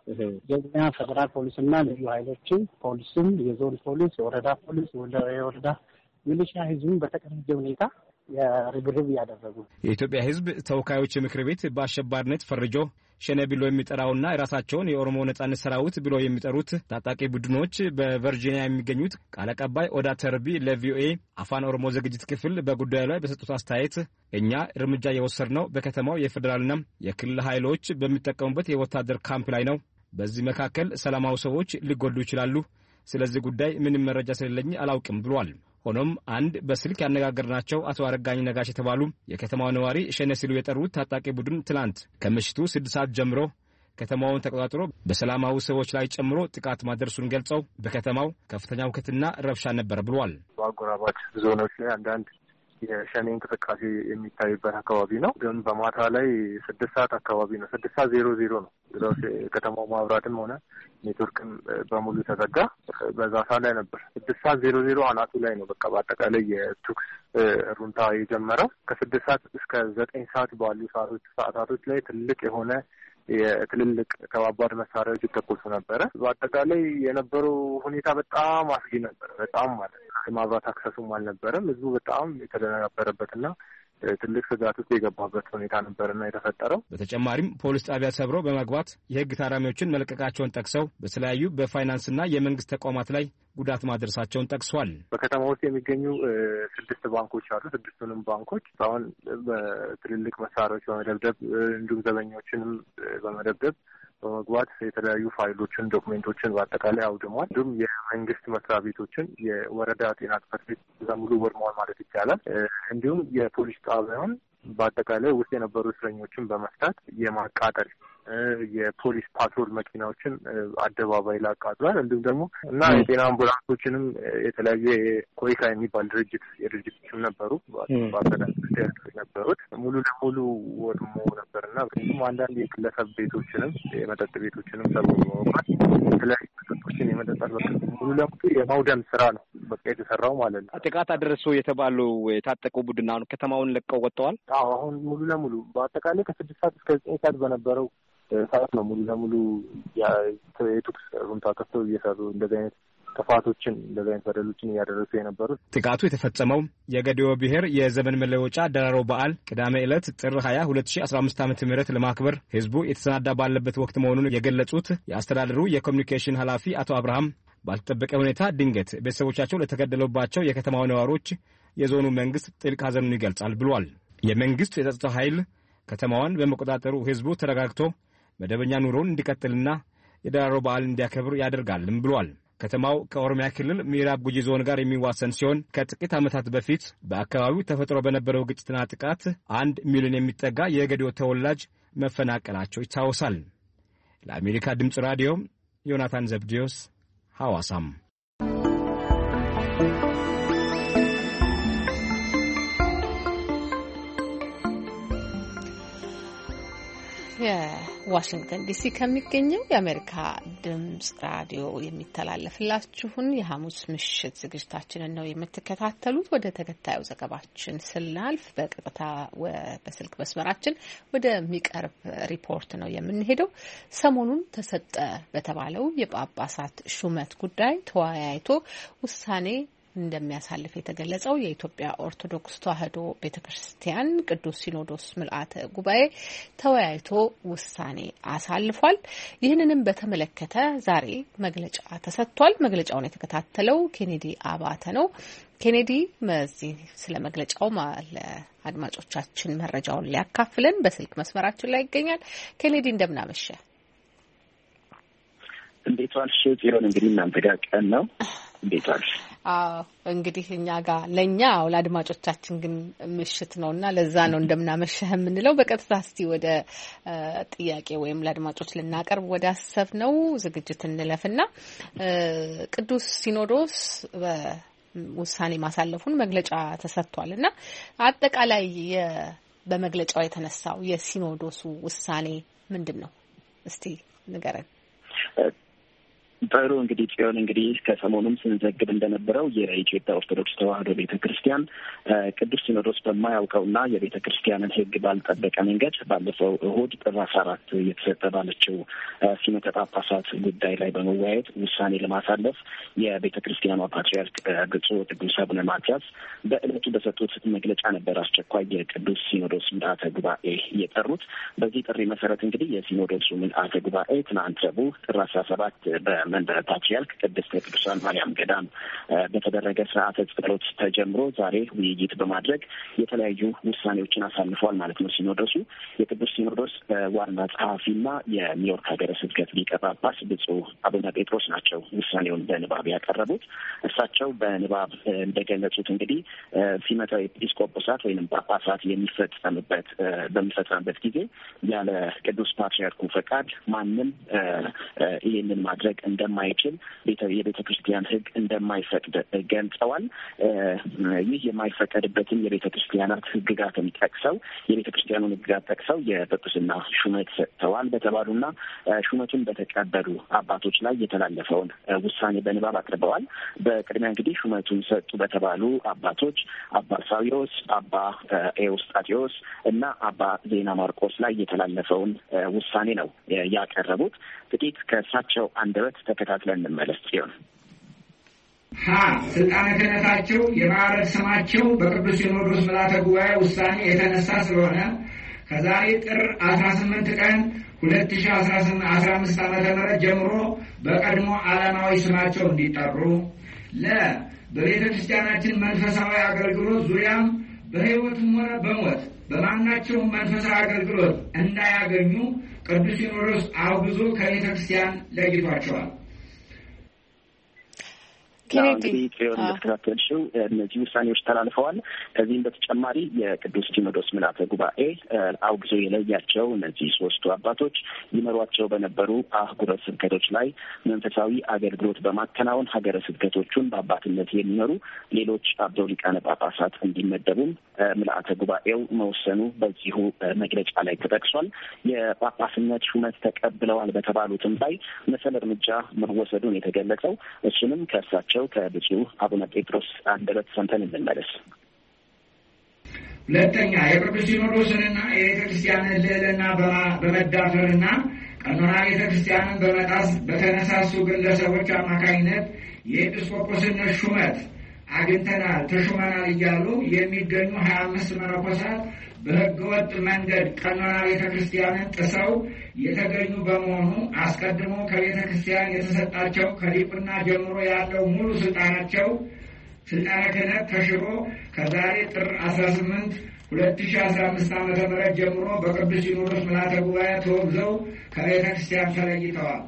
የኛ ፌደራል ፖሊስና ልዩ ኃይሎችን ፖሊስም፣ የዞን ፖሊስ፣ የወረዳ ፖሊስ፣ የወረዳ ሚሊሻ ህዝቡን በተቀናጀ ሁኔታ የርብርብ ያደረጉ የኢትዮጵያ ህዝብ ተወካዮች ምክር ቤት በአሸባሪነት ፈርጆ ሸኔ ብሎ የሚጠራውና የራሳቸውን የኦሮሞ ነጻነት ሰራዊት ብሎ የሚጠሩት ታጣቂ ቡድኖች በቨርጂኒያ የሚገኙት ቃል አቀባይ ኦዳ ተርቢ ለቪኦኤ አፋን ኦሮሞ ዝግጅት ክፍል በጉዳዩ ላይ በሰጡት አስተያየት እኛ እርምጃ የወሰድነው በከተማው የፌዴራልና የክልል ኃይሎች በሚጠቀሙበት የወታደር ካምፕ ላይ ነው። በዚህ መካከል ሰላማዊ ሰዎች ሊጎዱ ይችላሉ። ስለዚህ ጉዳይ ምንም መረጃ ስለሌለኝ አላውቅም ብሏል። ሆኖም አንድ በስልክ ያነጋገርናቸው አቶ አረጋኝ ነጋሽ የተባሉ የከተማው ነዋሪ ሸኔ ሲሉ የጠሩት ታጣቂ ቡድን ትላንት ከምሽቱ ስድስት ሰዓት ጀምሮ ከተማውን ተቆጣጥሮ በሰላማዊ ሰዎች ላይ ጨምሮ ጥቃት ማድረሱን ገልጸው በከተማው ከፍተኛ ሁከትና ረብሻ ነበር ብሏል። በአጎራባች ዞኖች ላይ አንዳንድ የሸኔ እንቅስቃሴ የሚታይበት አካባቢ ነው። ግን በማታ ላይ ስድስት ሰዓት አካባቢ ነው ስድስት ሰዓት ዜሮ ዜሮ ነው ከተማው ማብራትም ሆነ ኔትወርክም በሙሉ ተዘጋ። በዛ ሰዓት ላይ ነበር ስድስት ሰዓት ዜሮ ዜሮ አናቱ ላይ ነው በቃ በአጠቃላይ የቱክስ ሩንታ የጀመረው። ከስድስት ሰዓት እስከ ዘጠኝ ሰዓት ባሉ ሰዓቶች ሰዓታቶች ላይ ትልቅ የሆነ የትልልቅ ከባባድ መሳሪያዎች ይተኮሱ ነበረ። በአጠቃላይ የነበረው ሁኔታ በጣም አስጊ ነበር። በጣም ማለት የማብራት አክሰሱም አልነበረም። ህዝቡ በጣም የተደናበረበትና ትልቅ ስጋት ውስጥ የገባበት ሁኔታ ነበርና የተፈጠረው። በተጨማሪም ፖሊስ ጣቢያ ሰብሮ በመግባት የህግ ታራሚዎችን መልቀቃቸውን ጠቅሰው በተለያዩ በፋይናንስና የመንግስት ተቋማት ላይ ጉዳት ማድረሳቸውን ጠቅሷል። በከተማ ውስጥ የሚገኙ ስድስት ባንኮች አሉ። ስድስቱንም ባንኮች አሁን በትልልቅ መሳሪያዎች በመደብደብ እንዲሁም ዘበኞችንም በመደብደብ በመግባት የተለያዩ ፋይሎችን፣ ዶክሜንቶችን በአጠቃላይ አውድሟል። እንዲሁም የመንግስት መስሪያ ቤቶችን የወረዳ ጤና ጽሕፈት ቤት በሙሉ ወድመዋል ማለት ይቻላል። እንዲሁም የፖሊስ ጣቢያውን በአጠቃላይ ውስጥ የነበሩ እስረኞችን በመፍታት የማቃጠል የፖሊስ ፓትሮል መኪናዎችን አደባባይ ላይ አቃጥሏል። እንዲሁም ደግሞ እና የጤና አምቡላንሶችንም የተለያዩ ኮይካ የሚባል ድርጅት የድርጅቶችም ነበሩ በአጠቃላይ ነበሩት ሙሉ ለሙሉ ወድሞ ነበርና እንዲሁም አንዳንድ የግለሰብ ቤቶችንም የመጠጥ ቤቶችንም ሰብሮ በመግባት የተለያዩ መጠጦችን የመጠጣት በቃ ሙሉ ለሙሉ የማውደም ስራ ነው በቃ የተሰራው ማለት ነው። ጥቃት አደረሱ የተባሉ የታጠቁ ቡድን አሁን ከተማውን ለቀው ወጥተዋል። አዎ አሁን ሙሉ ለሙሉ በአጠቃላይ ከስድስት ሰዓት እስከ ዘጠኝ ሰዓት በነበረው ሰዓት ነው ሙሉ ለሙሉ የቱክስ ሩንታ ከፍተው እየሰሩ እንደዚህ አይነት ጥፋቶችን እንደዚህ አይነት በደሎችን እያደረሱ የነበሩት። ጥቃቱ የተፈጸመው የገዲዮ ብሔር የዘመን መለወጫ ደራሮ በዓል ቅዳሜ ዕለት ጥር ሀያ ሁለት ሺህ አስራ አምስት ዓመተ ምህረት ለማክበር ህዝቡ የተሰናዳ ባለበት ወቅት መሆኑን የገለጹት የአስተዳደሩ የኮሚኒኬሽን ኃላፊ አቶ አብርሃም ባልተጠበቀ ሁኔታ ድንገት ቤተሰቦቻቸው ለተገደሉባቸው የከተማው ነዋሪዎች የዞኑ መንግስት ጥልቅ ሐዘኑን ይገልጻል ብሏል። የመንግስት የጸጥታ ኃይል ከተማዋን በመቆጣጠሩ ህዝቡ ተረጋግቶ መደበኛ ኑሮውን እንዲቀጥልና የደራሮ በዓል እንዲያከብር ያደርጋልም ብሏል። ከተማው ከኦሮሚያ ክልል ምዕራብ ጉጂ ዞን ጋር የሚዋሰን ሲሆን ከጥቂት ዓመታት በፊት በአካባቢው ተፈጥሮ በነበረው ግጭትና ጥቃት አንድ ሚሊዮን የሚጠጋ የገዲዮ ተወላጅ መፈናቀላቸው ይታወሳል። ለአሜሪካ ድምፅ ራዲዮ ዮናታን ዘብዲዮስ ሐዋሳም። የዋሽንግተን ዲሲ ከሚገኘው የአሜሪካ ድምጽ ራዲዮ የሚተላለፍላችሁን የሐሙስ ምሽት ዝግጅታችንን ነው የምትከታተሉት። ወደ ተከታዩ ዘገባችን ስናልፍ በቀጥታ በስልክ መስመራችን ወደሚቀርብ ሪፖርት ነው የምንሄደው። ሰሞኑን ተሰጠ በተባለው የጳጳሳት ሹመት ጉዳይ ተወያይቶ ውሳኔ እንደሚያሳልፍ የተገለጸው የኢትዮጵያ ኦርቶዶክስ ተዋሕዶ ቤተክርስቲያን ቅዱስ ሲኖዶስ ምልአተ ጉባኤ ተወያይቶ ውሳኔ አሳልፏል። ይህንንም በተመለከተ ዛሬ መግለጫ ተሰጥቷል። መግለጫውን የተከታተለው ኬኔዲ አባተ ነው። ኬኔዲ መዚህ ስለ መግለጫው ለአድማጮቻችን መረጃውን ሊያካፍለን በስልክ መስመራችን ላይ ይገኛል። ኬኔዲ እንደምናመሸ እንዴት ዋልሽ ጽዮን? እንግዲህ እናንተ ጋር ቀን ነው። እንዴት ዋልሽ? አዎ እንግዲህ እኛ ጋር ለኛ ለአድማጮቻችን ግን ምሽት ነውና ለዛ ነው እንደምናመሸህ የምንለው። በቀጥታ እስቲ ወደ ጥያቄ ወይም ለአድማጮች ልናቀርብ ወደ አሰብ ነው ዝግጅት እንለፍና ቅዱስ ሲኖዶስ ውሳኔ ማሳለፉን መግለጫ ተሰጥቷልና አጠቃላይ በመግለጫው የተነሳው የሲኖዶሱ ውሳኔ ምንድነው? እስቲ ንገረን። ጥሩ እንግዲህ ጽዮን እንግዲህ ከሰሞኑም ስንዘግብ እንደነበረው የኢትዮጵያ ኦርቶዶክስ ተዋሕዶ ቤተክርስቲያን ቅዱስ ሲኖዶስ በማያውቀውና የቤተክርስቲያንን ሕግ ባልጠበቀ መንገድ ባለፈው እሁድ ጥር አስራ አራት የተሰጠ ባለችው ሲመተ ጳጳሳት ጉዳይ ላይ በመወያየት ውሳኔ ለማሳለፍ የቤተክርስቲያኗ ፓትርያርክ ብፁዕ ቅዱስ አቡነ ማትያስ በዕለቱ በሰጡት መግለጫ ነበር አስቸኳይ የቅዱስ ሲኖዶስ ምልአተ ጉባኤ የጠሩት። በዚህ ጥሪ መሰረት እንግዲህ የሲኖዶሱ ምልአተ ጉባኤ ትናንት ረቡዕ ጥር አስራ ሰባት በመንበረ ፓትርያርክ ቅድስት ቅዱሳን ማርያም ገዳም በተደረገ ስርዓተ ጸሎት ተጀምሮ ዛሬ ውይይት በማድረግ የተለያዩ ውሳኔዎችን አሳልፈዋል ማለት ነው። ሲኖዶሱ የቅዱስ ሲኖዶስ ዋና ጸሐፊና የኒውዮርክ ሀገረ ስብከት ሊቀ ጳጳስ ብፁዕ አቡነ ጴጥሮስ ናቸው ውሳኔውን በንባብ ያቀረቡት። እሳቸው በንባብ እንደገለጹት እንግዲህ ሲመተ ኤጲስቆጶሳት ወይም ጳጳሳት የሚፈጸምበት በሚፈጸምበት ጊዜ ያለ ቅዱስ ፓትርያርኩ ፈቃድ ማንም ይህንን ማድረግ እንደማይችል የቤተ ክርስቲያን ሕግ እንደማይፈቅድ ገልጸዋል። ይህ የማይፈቀድበትን የቤተ ክርስቲያናት ሕግጋትን ጠቅሰው የቤተ ክርስቲያኑን ሕግጋት ጠቅሰው የጵጵስና ሹመት ሰጥተዋል በተባሉና ሹመቱን በተቀበሉ አባቶች ላይ የተላለፈውን ውሳኔ በንባብ አቅርበዋል። በቅድሚያ እንግዲህ ሹመቱን ሰጡ በተባሉ አባቶች አባ ሳዊሮስ፣ አባ ኤዎስጣቴዎስ እና አባ ዜና ማርቆስ ላይ የተላለፈውን ውሳኔ ነው ያቀረቡት። ጥቂት ከእሳቸው አንደበት ተከታትለን እንመለስ ሲሆን ሀ ስልጣነ ክህነታቸው የማዕረግ ስማቸው በቅዱስ ሲኖዶስ ምልዓተ ጉባኤ ውሳኔ የተነሳ ስለሆነ ከዛሬ ጥር አስራ ስምንት ቀን ሁለት ሺ አስራ አምስት ዓመተ ምህረት ጀምሮ በቀድሞ ዓለማዊ ስማቸው እንዲጠሩ፣ ለ በቤተ ክርስቲያናችን መንፈሳዊ አገልግሎት ዙሪያም በሕይወትም ሆነ በሞት በማናቸውም መንፈሳዊ አገልግሎት እንዳያገኙ ቅዱስ ሲኖዶስ አውግዞ ከቤተ ክርስቲያን ለይቷቸዋል። እንግዲህ ጽዮን እንደተከታተልሽው እነዚህ ውሳኔዎች ተላልፈዋል። ከዚህም በተጨማሪ የቅዱስ ሲኖዶስ ምልዓተ ጉባኤ አውግዞ የለያቸው እነዚህ ሶስቱ አባቶች ይመሯቸው በነበሩ አህጉረ ስብከቶች ላይ መንፈሳዊ አገልግሎት በማከናወን ሀገረ ስብከቶቹን በአባትነት የሚመሩ ሌሎች አበው ሊቃነ ጳጳሳት እንዲመደቡም ምልዓተ ጉባኤው መወሰኑ በዚሁ መግለጫ ላይ ተጠቅሷል። የጳጳስነት ሹመት ተቀብለዋል በተባሉትም ላይ መሰል እርምጃ መወሰዱን የተገለጸው እሱንም ከእሳቸው ከብፁዕ አቡነ ጴጥሮስ አንደበት ሰምተን እንመለስ። ሁለተኛ የቅዱስ ሲኖዶስንና የቤተ ክርስቲያንን ልዕልና በመዳፈርና ቀኖና ቤተ ክርስቲያንን በመጣስ በተነሳሱ ግለሰቦች አማካኝነት የኤጲስቆጶስነት ሹመት አግኝተናል፣ ተሹመናል እያሉ የሚገኙ ሀያ አምስት መነኮሳት በሕገወጥ መንገድ ቀኖና ቤተ ክርስቲያንን ጥሰው የተገኙ በመሆኑ አስቀድሞ ከቤተ ክርስቲያን የተሰጣቸው ከዲቁና ጀምሮ ያለው ሙሉ ስልጣናቸው ስልጣነ ክህነት ተሽሮ ከዛሬ ጥር አስራ ስምንት ሁለት ሺ አስራ አምስት ዓመተ ምህረት ጀምሮ በቅዱስ ሲኖዶስ ምልዓተ ጉባኤ ተወግዘው ከቤተ ክርስቲያን ተለይተዋል።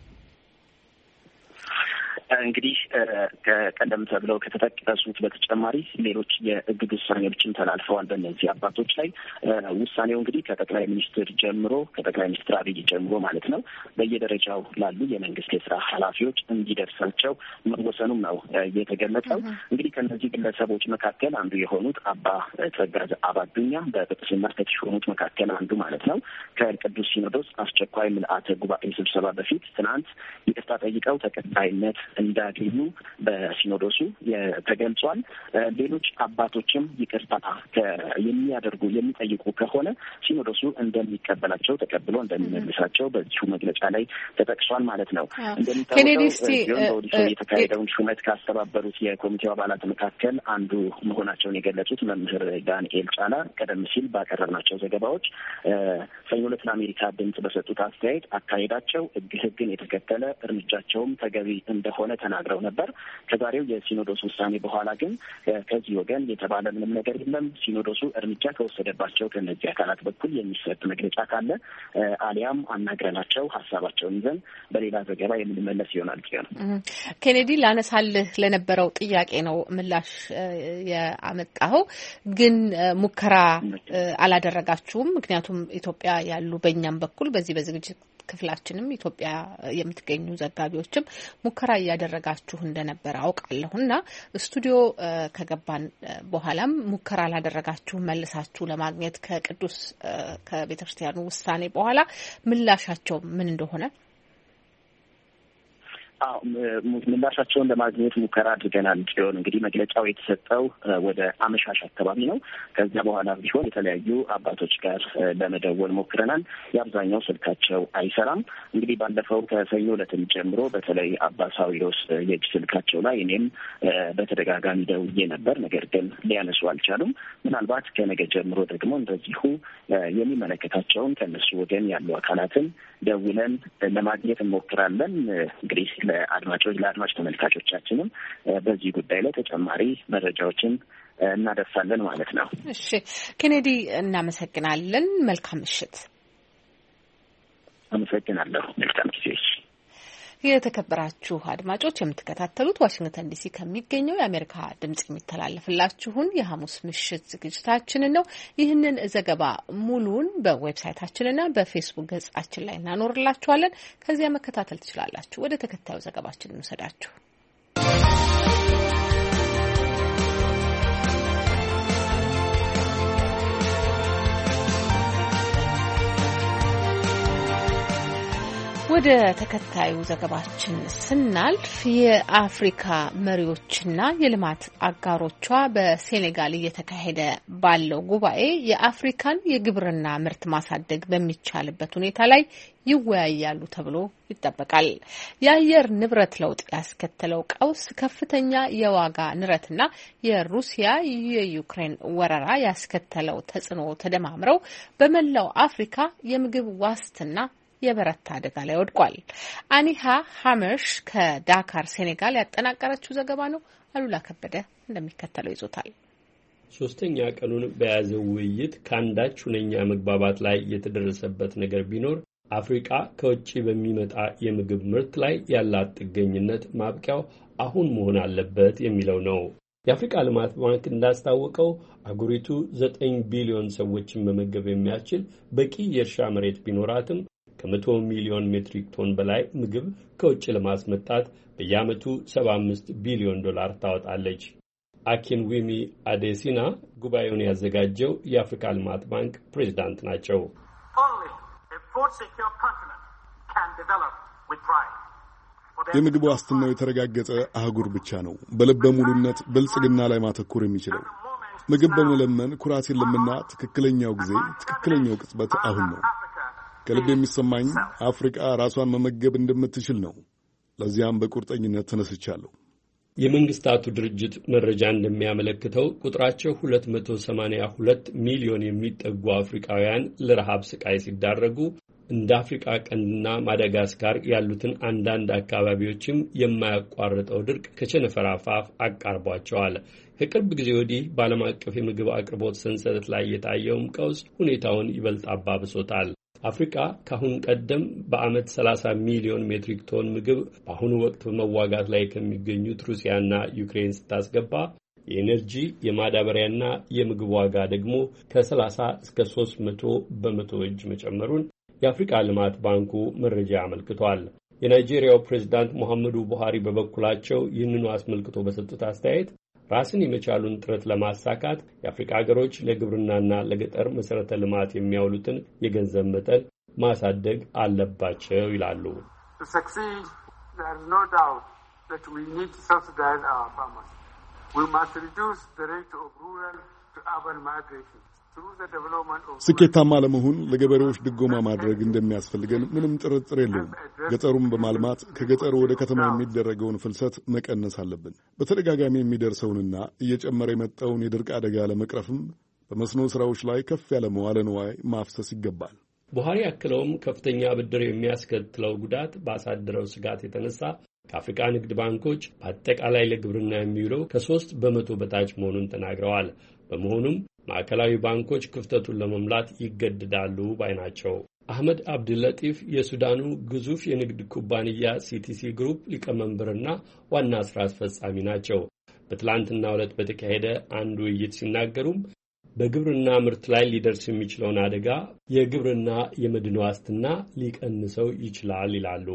እንግዲህ ከቀደም ተብለው ከተጠቀሱት በተጨማሪ ሌሎች የእግድ ውሳኔዎችን ተላልፈዋል በእነዚህ አባቶች ላይ። ውሳኔው እንግዲህ ከጠቅላይ ሚኒስትር ጀምሮ ከጠቅላይ ሚኒስትር አብይ ጀምሮ ማለት ነው በየደረጃው ላሉ የመንግስት የስራ ኃላፊዎች እንዲደርሳቸው መወሰኑም ነው የተገለጸው። እንግዲህ ከእነዚህ ግለሰቦች መካከል አንዱ የሆኑት አባ ጸጋ አባዱኛ በጵጵስና ከተሾሙት መካከል አንዱ ማለት ነው። ከቅዱስ ሲኖዶስ አስቸኳይ ምልአተ ጉባኤ ስብሰባ በፊት ትናንት ይቅርታ ጠይቀው ተቀባይነት እንዳገኙ በሲኖዶሱ ተገልጿል። ሌሎች አባቶችም ይቅርታ የሚያደርጉ የሚጠይቁ ከሆነ ሲኖዶሱ እንደሚቀበላቸው ተቀብሎ እንደሚመልሳቸው በዚሁ መግለጫ ላይ ተጠቅሷል ማለት ነው። እንደሚታወቀው በኦዲቶ የተካሄደውን ሹመት ካስተባበሩት የኮሚቴው አባላት መካከል አንዱ መሆናቸውን የገለጹት መምህር ዳንኤል ጫላ ቀደም ሲል ባቀረብናቸው ዘገባዎች ሰኞ ዕለት ለአሜሪካ ድምጽ በሰጡት አስተያየት አካሄዳቸው ሕግ ሕግን የተከተለ እርምጃቸውም ተገቢ እንደሆነ ተናግረው ነበር። ከዛሬው የሲኖዶስ ውሳኔ በኋላ ግን ከዚህ ወገን የተባለ ምንም ነገር የለም። ሲኖዶሱ እርምጃ ከወሰደባቸው ከነዚህ አካላት በኩል የሚሰጥ መግለጫ ካለ አሊያም አናግረናቸው ሀሳባቸውን ይዘን በሌላ ዘገባ የምንመለስ ይሆናል። ሲሆን ኬኔዲ ላነሳልህ ለነበረው ጥያቄ ነው ምላሽ ያመጣኸው። ግን ሙከራ አላደረጋችሁም? ምክንያቱም ኢትዮጵያ ያሉ በእኛም በኩል በዚህ በዝግጅት ክፍላችንም ኢትዮጵያ የምትገኙ ዘጋቢዎችም ሙከራ እያደረጋችሁ እንደነበረ አውቃለሁና ስቱዲዮ ከገባን በኋላም ሙከራ አላደረጋችሁ መልሳችሁ ለማግኘት ከቅዱስ ከቤተክርስቲያኑ ውሳኔ በኋላ ምላሻቸው ምን እንደሆነ አዎ ምላሻቸውን ለማግኘት ሙከራ አድርገናል። ሲሆን እንግዲህ መግለጫው የተሰጠው ወደ አመሻሽ አካባቢ ነው። ከዚያ በኋላ ቢሆን የተለያዩ አባቶች ጋር ለመደወል ሞክረናል። የአብዛኛው ስልካቸው አይሰራም። እንግዲህ ባለፈው ከሰኞ ዕለትም ጀምሮ በተለይ አባ ሳዊሮስ የእጅ ስልካቸው ላይ እኔም በተደጋጋሚ ደውዬ ነበር። ነገር ግን ሊያነሱ አልቻሉም። ምናልባት ከነገ ጀምሮ ደግሞ እንደዚሁ የሚመለከታቸውን ከእነሱ ወገን ያሉ አካላትን ደውለን ለማግኘት እንሞክራለን። እንግዲህ ለአድማጮች ለአድማጭ ተመልካቾቻችንም በዚህ ጉዳይ ላይ ተጨማሪ መረጃዎችን እናደርሳለን ማለት ነው። እሺ ኬኔዲ እናመሰግናለን። መልካም ምሽት። አመሰግናለሁ። መልካም ጊዜ። የተከበራችሁ አድማጮች የምትከታተሉት ዋሽንግተን ዲሲ ከሚገኘው የአሜሪካ ድምጽ የሚተላለፍላችሁን የሐሙስ ምሽት ዝግጅታችንን ነው። ይህንን ዘገባ ሙሉን በዌብሳይታችንና በፌስቡክ ገጻችን ላይ እናኖርላችኋለን። ከዚያ መከታተል ትችላላችሁ። ወደ ተከታዩ ዘገባችን እንውሰዳችሁ። ወደ ተከታዩ ዘገባችን ስናልፍ የአፍሪካ መሪዎችና የልማት አጋሮቿ በሴኔጋል እየተካሄደ ባለው ጉባኤ የአፍሪካን የግብርና ምርት ማሳደግ በሚቻልበት ሁኔታ ላይ ይወያያሉ ተብሎ ይጠበቃል። የአየር ንብረት ለውጥ ያስከተለው ቀውስ፣ ከፍተኛ የዋጋ ንረትና የሩሲያ የዩክሬን ወረራ ያስከተለው ተጽዕኖ ተደማምረው በመላው አፍሪካ የምግብ ዋስትና የበረታ አደጋ ላይ ወድቋል። አኒሃ ሀመሽ ከዳካር ሴኔጋል ያጠናቀረችው ዘገባ ነው። አሉላ ከበደ እንደሚከተለው ይዞታል። ሶስተኛ ቀኑን በያዘው ውይይት ከአንዳች ሁነኛ መግባባት ላይ የተደረሰበት ነገር ቢኖር አፍሪካ ከውጭ በሚመጣ የምግብ ምርት ላይ ያላት ጥገኝነት ማብቂያው አሁን መሆን አለበት የሚለው ነው። የአፍሪካ ልማት ባንክ እንዳስታወቀው አህጉሪቱ ዘጠኝ ቢሊዮን ሰዎችን መመገብ የሚያስችል በቂ የእርሻ መሬት ቢኖራትም ከመቶ ሚሊዮን ሜትሪክ ቶን በላይ ምግብ ከውጭ ለማስመጣት በየዓመቱ ሰባ አምስት ቢሊዮን ዶላር ታወጣለች። አኪንዊሚ አዴሲና ጉባኤውን ያዘጋጀው የአፍሪካ ልማት ባንክ ፕሬዝዳንት ናቸው። የምግብ ዋስትናው የተረጋገጠ አህጉር ብቻ ነው በልበ ሙሉነት ብልጽግና ላይ ማተኮር የሚችለው። ምግብ በመለመን ኩራት የለምና ትክክለኛው ጊዜ ትክክለኛው ቅጽበት አሁን ነው። ከልብ የሚሰማኝ አፍሪካ ራሷን መመገብ እንደምትችል ነው። ለዚያም በቁርጠኝነት ተነስቻለሁ። የመንግስታቱ ድርጅት መረጃ እንደሚያመለክተው ቁጥራቸው ሁለት መቶ ሰማንያ ሁለት ሚሊዮን የሚጠጉ አፍሪካውያን ለረሃብ ስቃይ ሲዳረጉ እንደ አፍሪካ ቀንድና ማዳጋስካር ያሉትን አንዳንድ አካባቢዎችም የማያቋርጠው ድርቅ ከቸነፈር አፋፍ አቃርቧቸዋል። ከቅርብ ጊዜ ወዲህ በዓለም አቀፍ የምግብ አቅርቦት ሰንሰለት ላይ የታየውም ቀውስ ሁኔታውን ይበልጥ አባብሶታል። አፍሪካ ካሁን ቀደም በዓመት ሰላሳ ሚሊዮን ሜትሪክ ቶን ምግብ በአሁኑ ወቅት በመዋጋት ላይ ከሚገኙት ሩሲያና ዩክሬን ስታስገባ የኤነርጂ የማዳበሪያና የምግብ ዋጋ ደግሞ ከሰላሳ እስከ ሶስት መቶ በመቶ እጅ መጨመሩን የአፍሪካ ልማት ባንኩ መረጃ አመልክቷል። የናይጄሪያው ፕሬዝዳንት ሙሐመዱ ቡሃሪ በበኩላቸው ይህንኑ አስመልክቶ በሰጡት አስተያየት ራስን የመቻሉን ጥረት ለማሳካት የአፍሪካ ሀገሮች ለግብርናና ለገጠር መሠረተ ልማት የሚያውሉትን የገንዘብ መጠን ማሳደግ አለባቸው ይላሉ። ስኬታማ ለመሆን ለገበሬዎች ድጎማ ማድረግ እንደሚያስፈልገን ምንም ጥርጥር የለውም። ገጠሩን በማልማት ከገጠሩ ወደ ከተማ የሚደረገውን ፍልሰት መቀነስ አለብን። በተደጋጋሚ የሚደርሰውንና እየጨመረ የመጣውን የድርቅ አደጋ ለመቅረፍም በመስኖ ስራዎች ላይ ከፍ ያለ መዋለ ንዋይ ማፍሰስ ይገባል። ቡሃሪ አክለውም ከፍተኛ ብድር የሚያስከትለው ጉዳት ባሳደረው ስጋት የተነሳ ከአፍሪካ ንግድ ባንኮች በአጠቃላይ ለግብርና የሚውለው ከሶስት በመቶ በታች መሆኑን ተናግረዋል። በመሆኑም ማዕከላዊ ባንኮች ክፍተቱን ለመምላት ይገደዳሉ ባይ ናቸው። አህመድ አብዱልለጢፍ የሱዳኑ ግዙፍ የንግድ ኩባንያ ሲቲሲ ግሩፕ ሊቀመንበርና ዋና ስራ አስፈጻሚ ናቸው። በትላንትናው ዕለት በተካሄደ አንድ ውይይት ሲናገሩም በግብርና ምርት ላይ ሊደርስ የሚችለውን አደጋ የግብርና የመድን ዋስትና ሊቀንሰው ይችላል ይላሉ።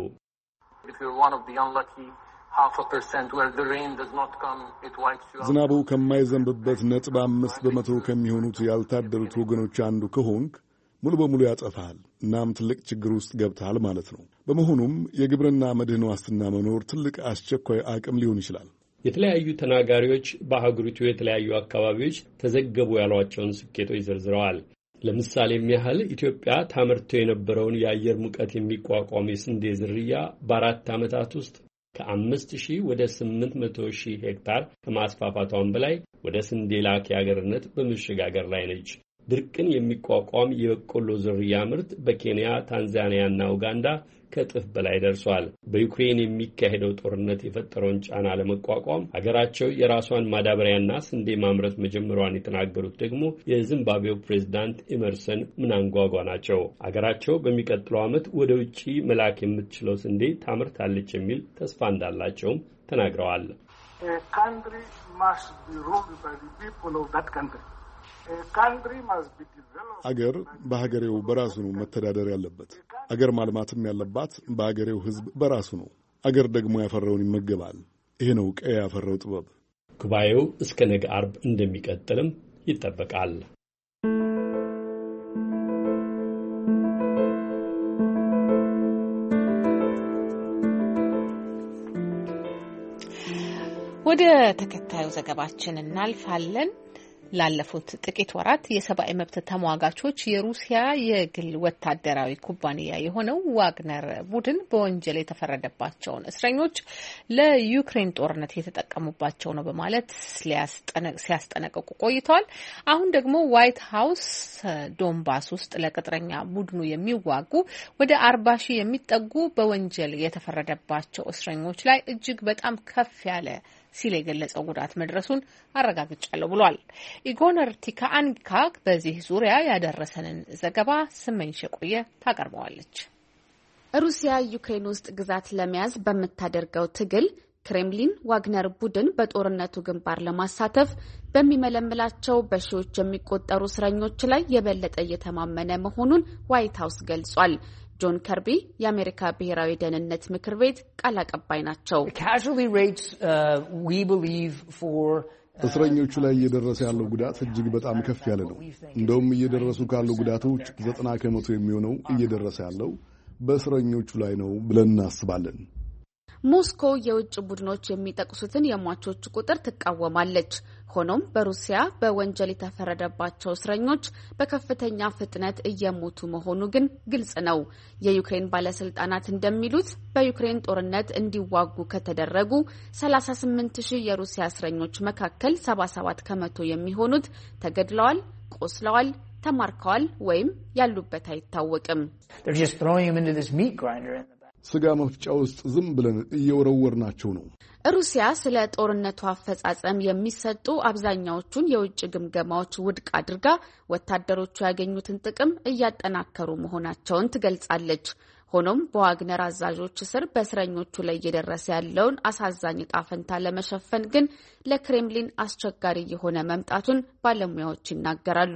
ዝናቡ ከማይዘንብበት ነጥብ አምስት በመቶ ከሚሆኑት ያልታደሉት ወገኖች አንዱ ከሆንክ ሙሉ በሙሉ ያጠፋሃል። እናም ትልቅ ችግር ውስጥ ገብተሃል ማለት ነው። በመሆኑም የግብርና መድህን ዋስትና መኖር ትልቅ አስቸኳይ አቅም ሊሆን ይችላል። የተለያዩ ተናጋሪዎች በአህጉሪቱ የተለያዩ አካባቢዎች ተዘገቡ ያሏቸውን ስኬቶች ዘርዝረዋል። ለምሳሌም ያህል ኢትዮጵያ ታመርተው የነበረውን የአየር ሙቀት የሚቋቋም የስንዴ ዝርያ በአራት ዓመታት ውስጥ ከአምስት ሺህ ወደ ስምንት መቶ ሺህ ሄክታር ከማስፋፋቷን በላይ ወደ ስንዴ ላኪ አገርነት በመሸጋገር ላይ ነች። ድርቅን የሚቋቋም የበቆሎ ዝርያ ምርት በኬንያ፣ ታንዛኒያና ኡጋንዳ ከእጥፍ በላይ ደርሷል። በዩክሬን የሚካሄደው ጦርነት የፈጠረውን ጫና ለመቋቋም ሀገራቸው የራሷን ማዳበሪያና ስንዴ ማምረት መጀመሯን የተናገሩት ደግሞ የዚምባብዌው ፕሬዝዳንት ኤመርሰን ምናንጓጓ ናቸው። ሀገራቸው በሚቀጥለው ዓመት ወደ ውጪ መላክ የምትችለው ስንዴ ታመርታለች የሚል ተስፋ እንዳላቸውም ተናግረዋል። አገር በሀገሬው በራሱ ነው መተዳደር ያለበት። አገር ማልማትም ያለባት በአገሬው ሕዝብ በራሱ ነው። አገር ደግሞ ያፈራውን ይመገባል። ይሄ ነው ቀይ ያፈራው ጥበብ። ጉባኤው እስከ ነገ አርብ እንደሚቀጥልም ይጠበቃል። ወደ ተከታዩ ዘገባችን እናልፋለን። ላለፉት ጥቂት ወራት የሰብአዊ መብት ተሟጋቾች የሩሲያ የግል ወታደራዊ ኩባንያ የሆነው ዋግነር ቡድን በወንጀል የተፈረደባቸውን እስረኞች ለዩክሬን ጦርነት የተጠቀሙባቸው ነው በማለት ሲያስጠነቅቁ ቆይተዋል። አሁን ደግሞ ዋይት ሀውስ ዶንባስ ውስጥ ለቅጥረኛ ቡድኑ የሚዋጉ ወደ አርባ ሺህ የሚጠጉ በወንጀል የተፈረደባቸው እስረኞች ላይ እጅግ በጣም ከፍ ያለ ሲል የገለጸው ጉዳት መድረሱን አረጋግጫለሁ ብሏል። ኢጎነር ቲካአንካ በዚህ ዙሪያ ያደረሰንን ዘገባ ስመኝሽ የቆየ ታቀርበዋለች። ሩሲያ ዩክሬን ውስጥ ግዛት ለመያዝ በምታደርገው ትግል ክሬምሊን ዋግነር ቡድን በጦርነቱ ግንባር ለማሳተፍ በሚመለምላቸው በሺዎች የሚቆጠሩ እስረኞች ላይ የበለጠ እየተማመነ መሆኑን ዋይት ሀውስ ገልጿል። ጆን ከርቢ የአሜሪካ ብሔራዊ ደህንነት ምክር ቤት ቃል አቀባይ ናቸው። እስረኞቹ ላይ እየደረሰ ያለው ጉዳት እጅግ በጣም ከፍ ያለ ነው። እንደውም እየደረሱ ካሉ ጉዳቶች ዘጠና ከመቶ የሚሆነው እየደረሰ ያለው በእስረኞቹ ላይ ነው ብለን እናስባለን። ሞስኮ የውጭ ቡድኖች የሚጠቅሱትን የሟቾች ቁጥር ትቃወማለች። ሆኖም በሩሲያ በወንጀል የተፈረደባቸው እስረኞች በከፍተኛ ፍጥነት እየሞቱ መሆኑ ግን ግልጽ ነው። የዩክሬን ባለስልጣናት እንደሚሉት በዩክሬን ጦርነት እንዲዋጉ ከተደረጉ ሰላሳ ስምንት ሺህ የሩሲያ እስረኞች መካከል ሰባ ሰባት ከመቶ የሚሆኑት ተገድለዋል፣ ቆስለዋል፣ ተማርከዋል ወይም ያሉበት አይታወቅም። ስጋ መፍጫ ውስጥ ዝም ብለን እየወረወርናቸው ነው። ሩሲያ ስለ ጦርነቱ አፈጻጸም የሚሰጡ አብዛኛዎቹን የውጭ ግምገማዎች ውድቅ አድርጋ ወታደሮቹ ያገኙትን ጥቅም እያጠናከሩ መሆናቸውን ትገልጻለች። ሆኖም በዋግነር አዛዦች ስር በእስረኞቹ ላይ እየደረሰ ያለውን አሳዛኝ ዕጣ ፈንታ ለመሸፈን ግን ለክሬምሊን አስቸጋሪ የሆነ መምጣቱን ባለሙያዎች ይናገራሉ።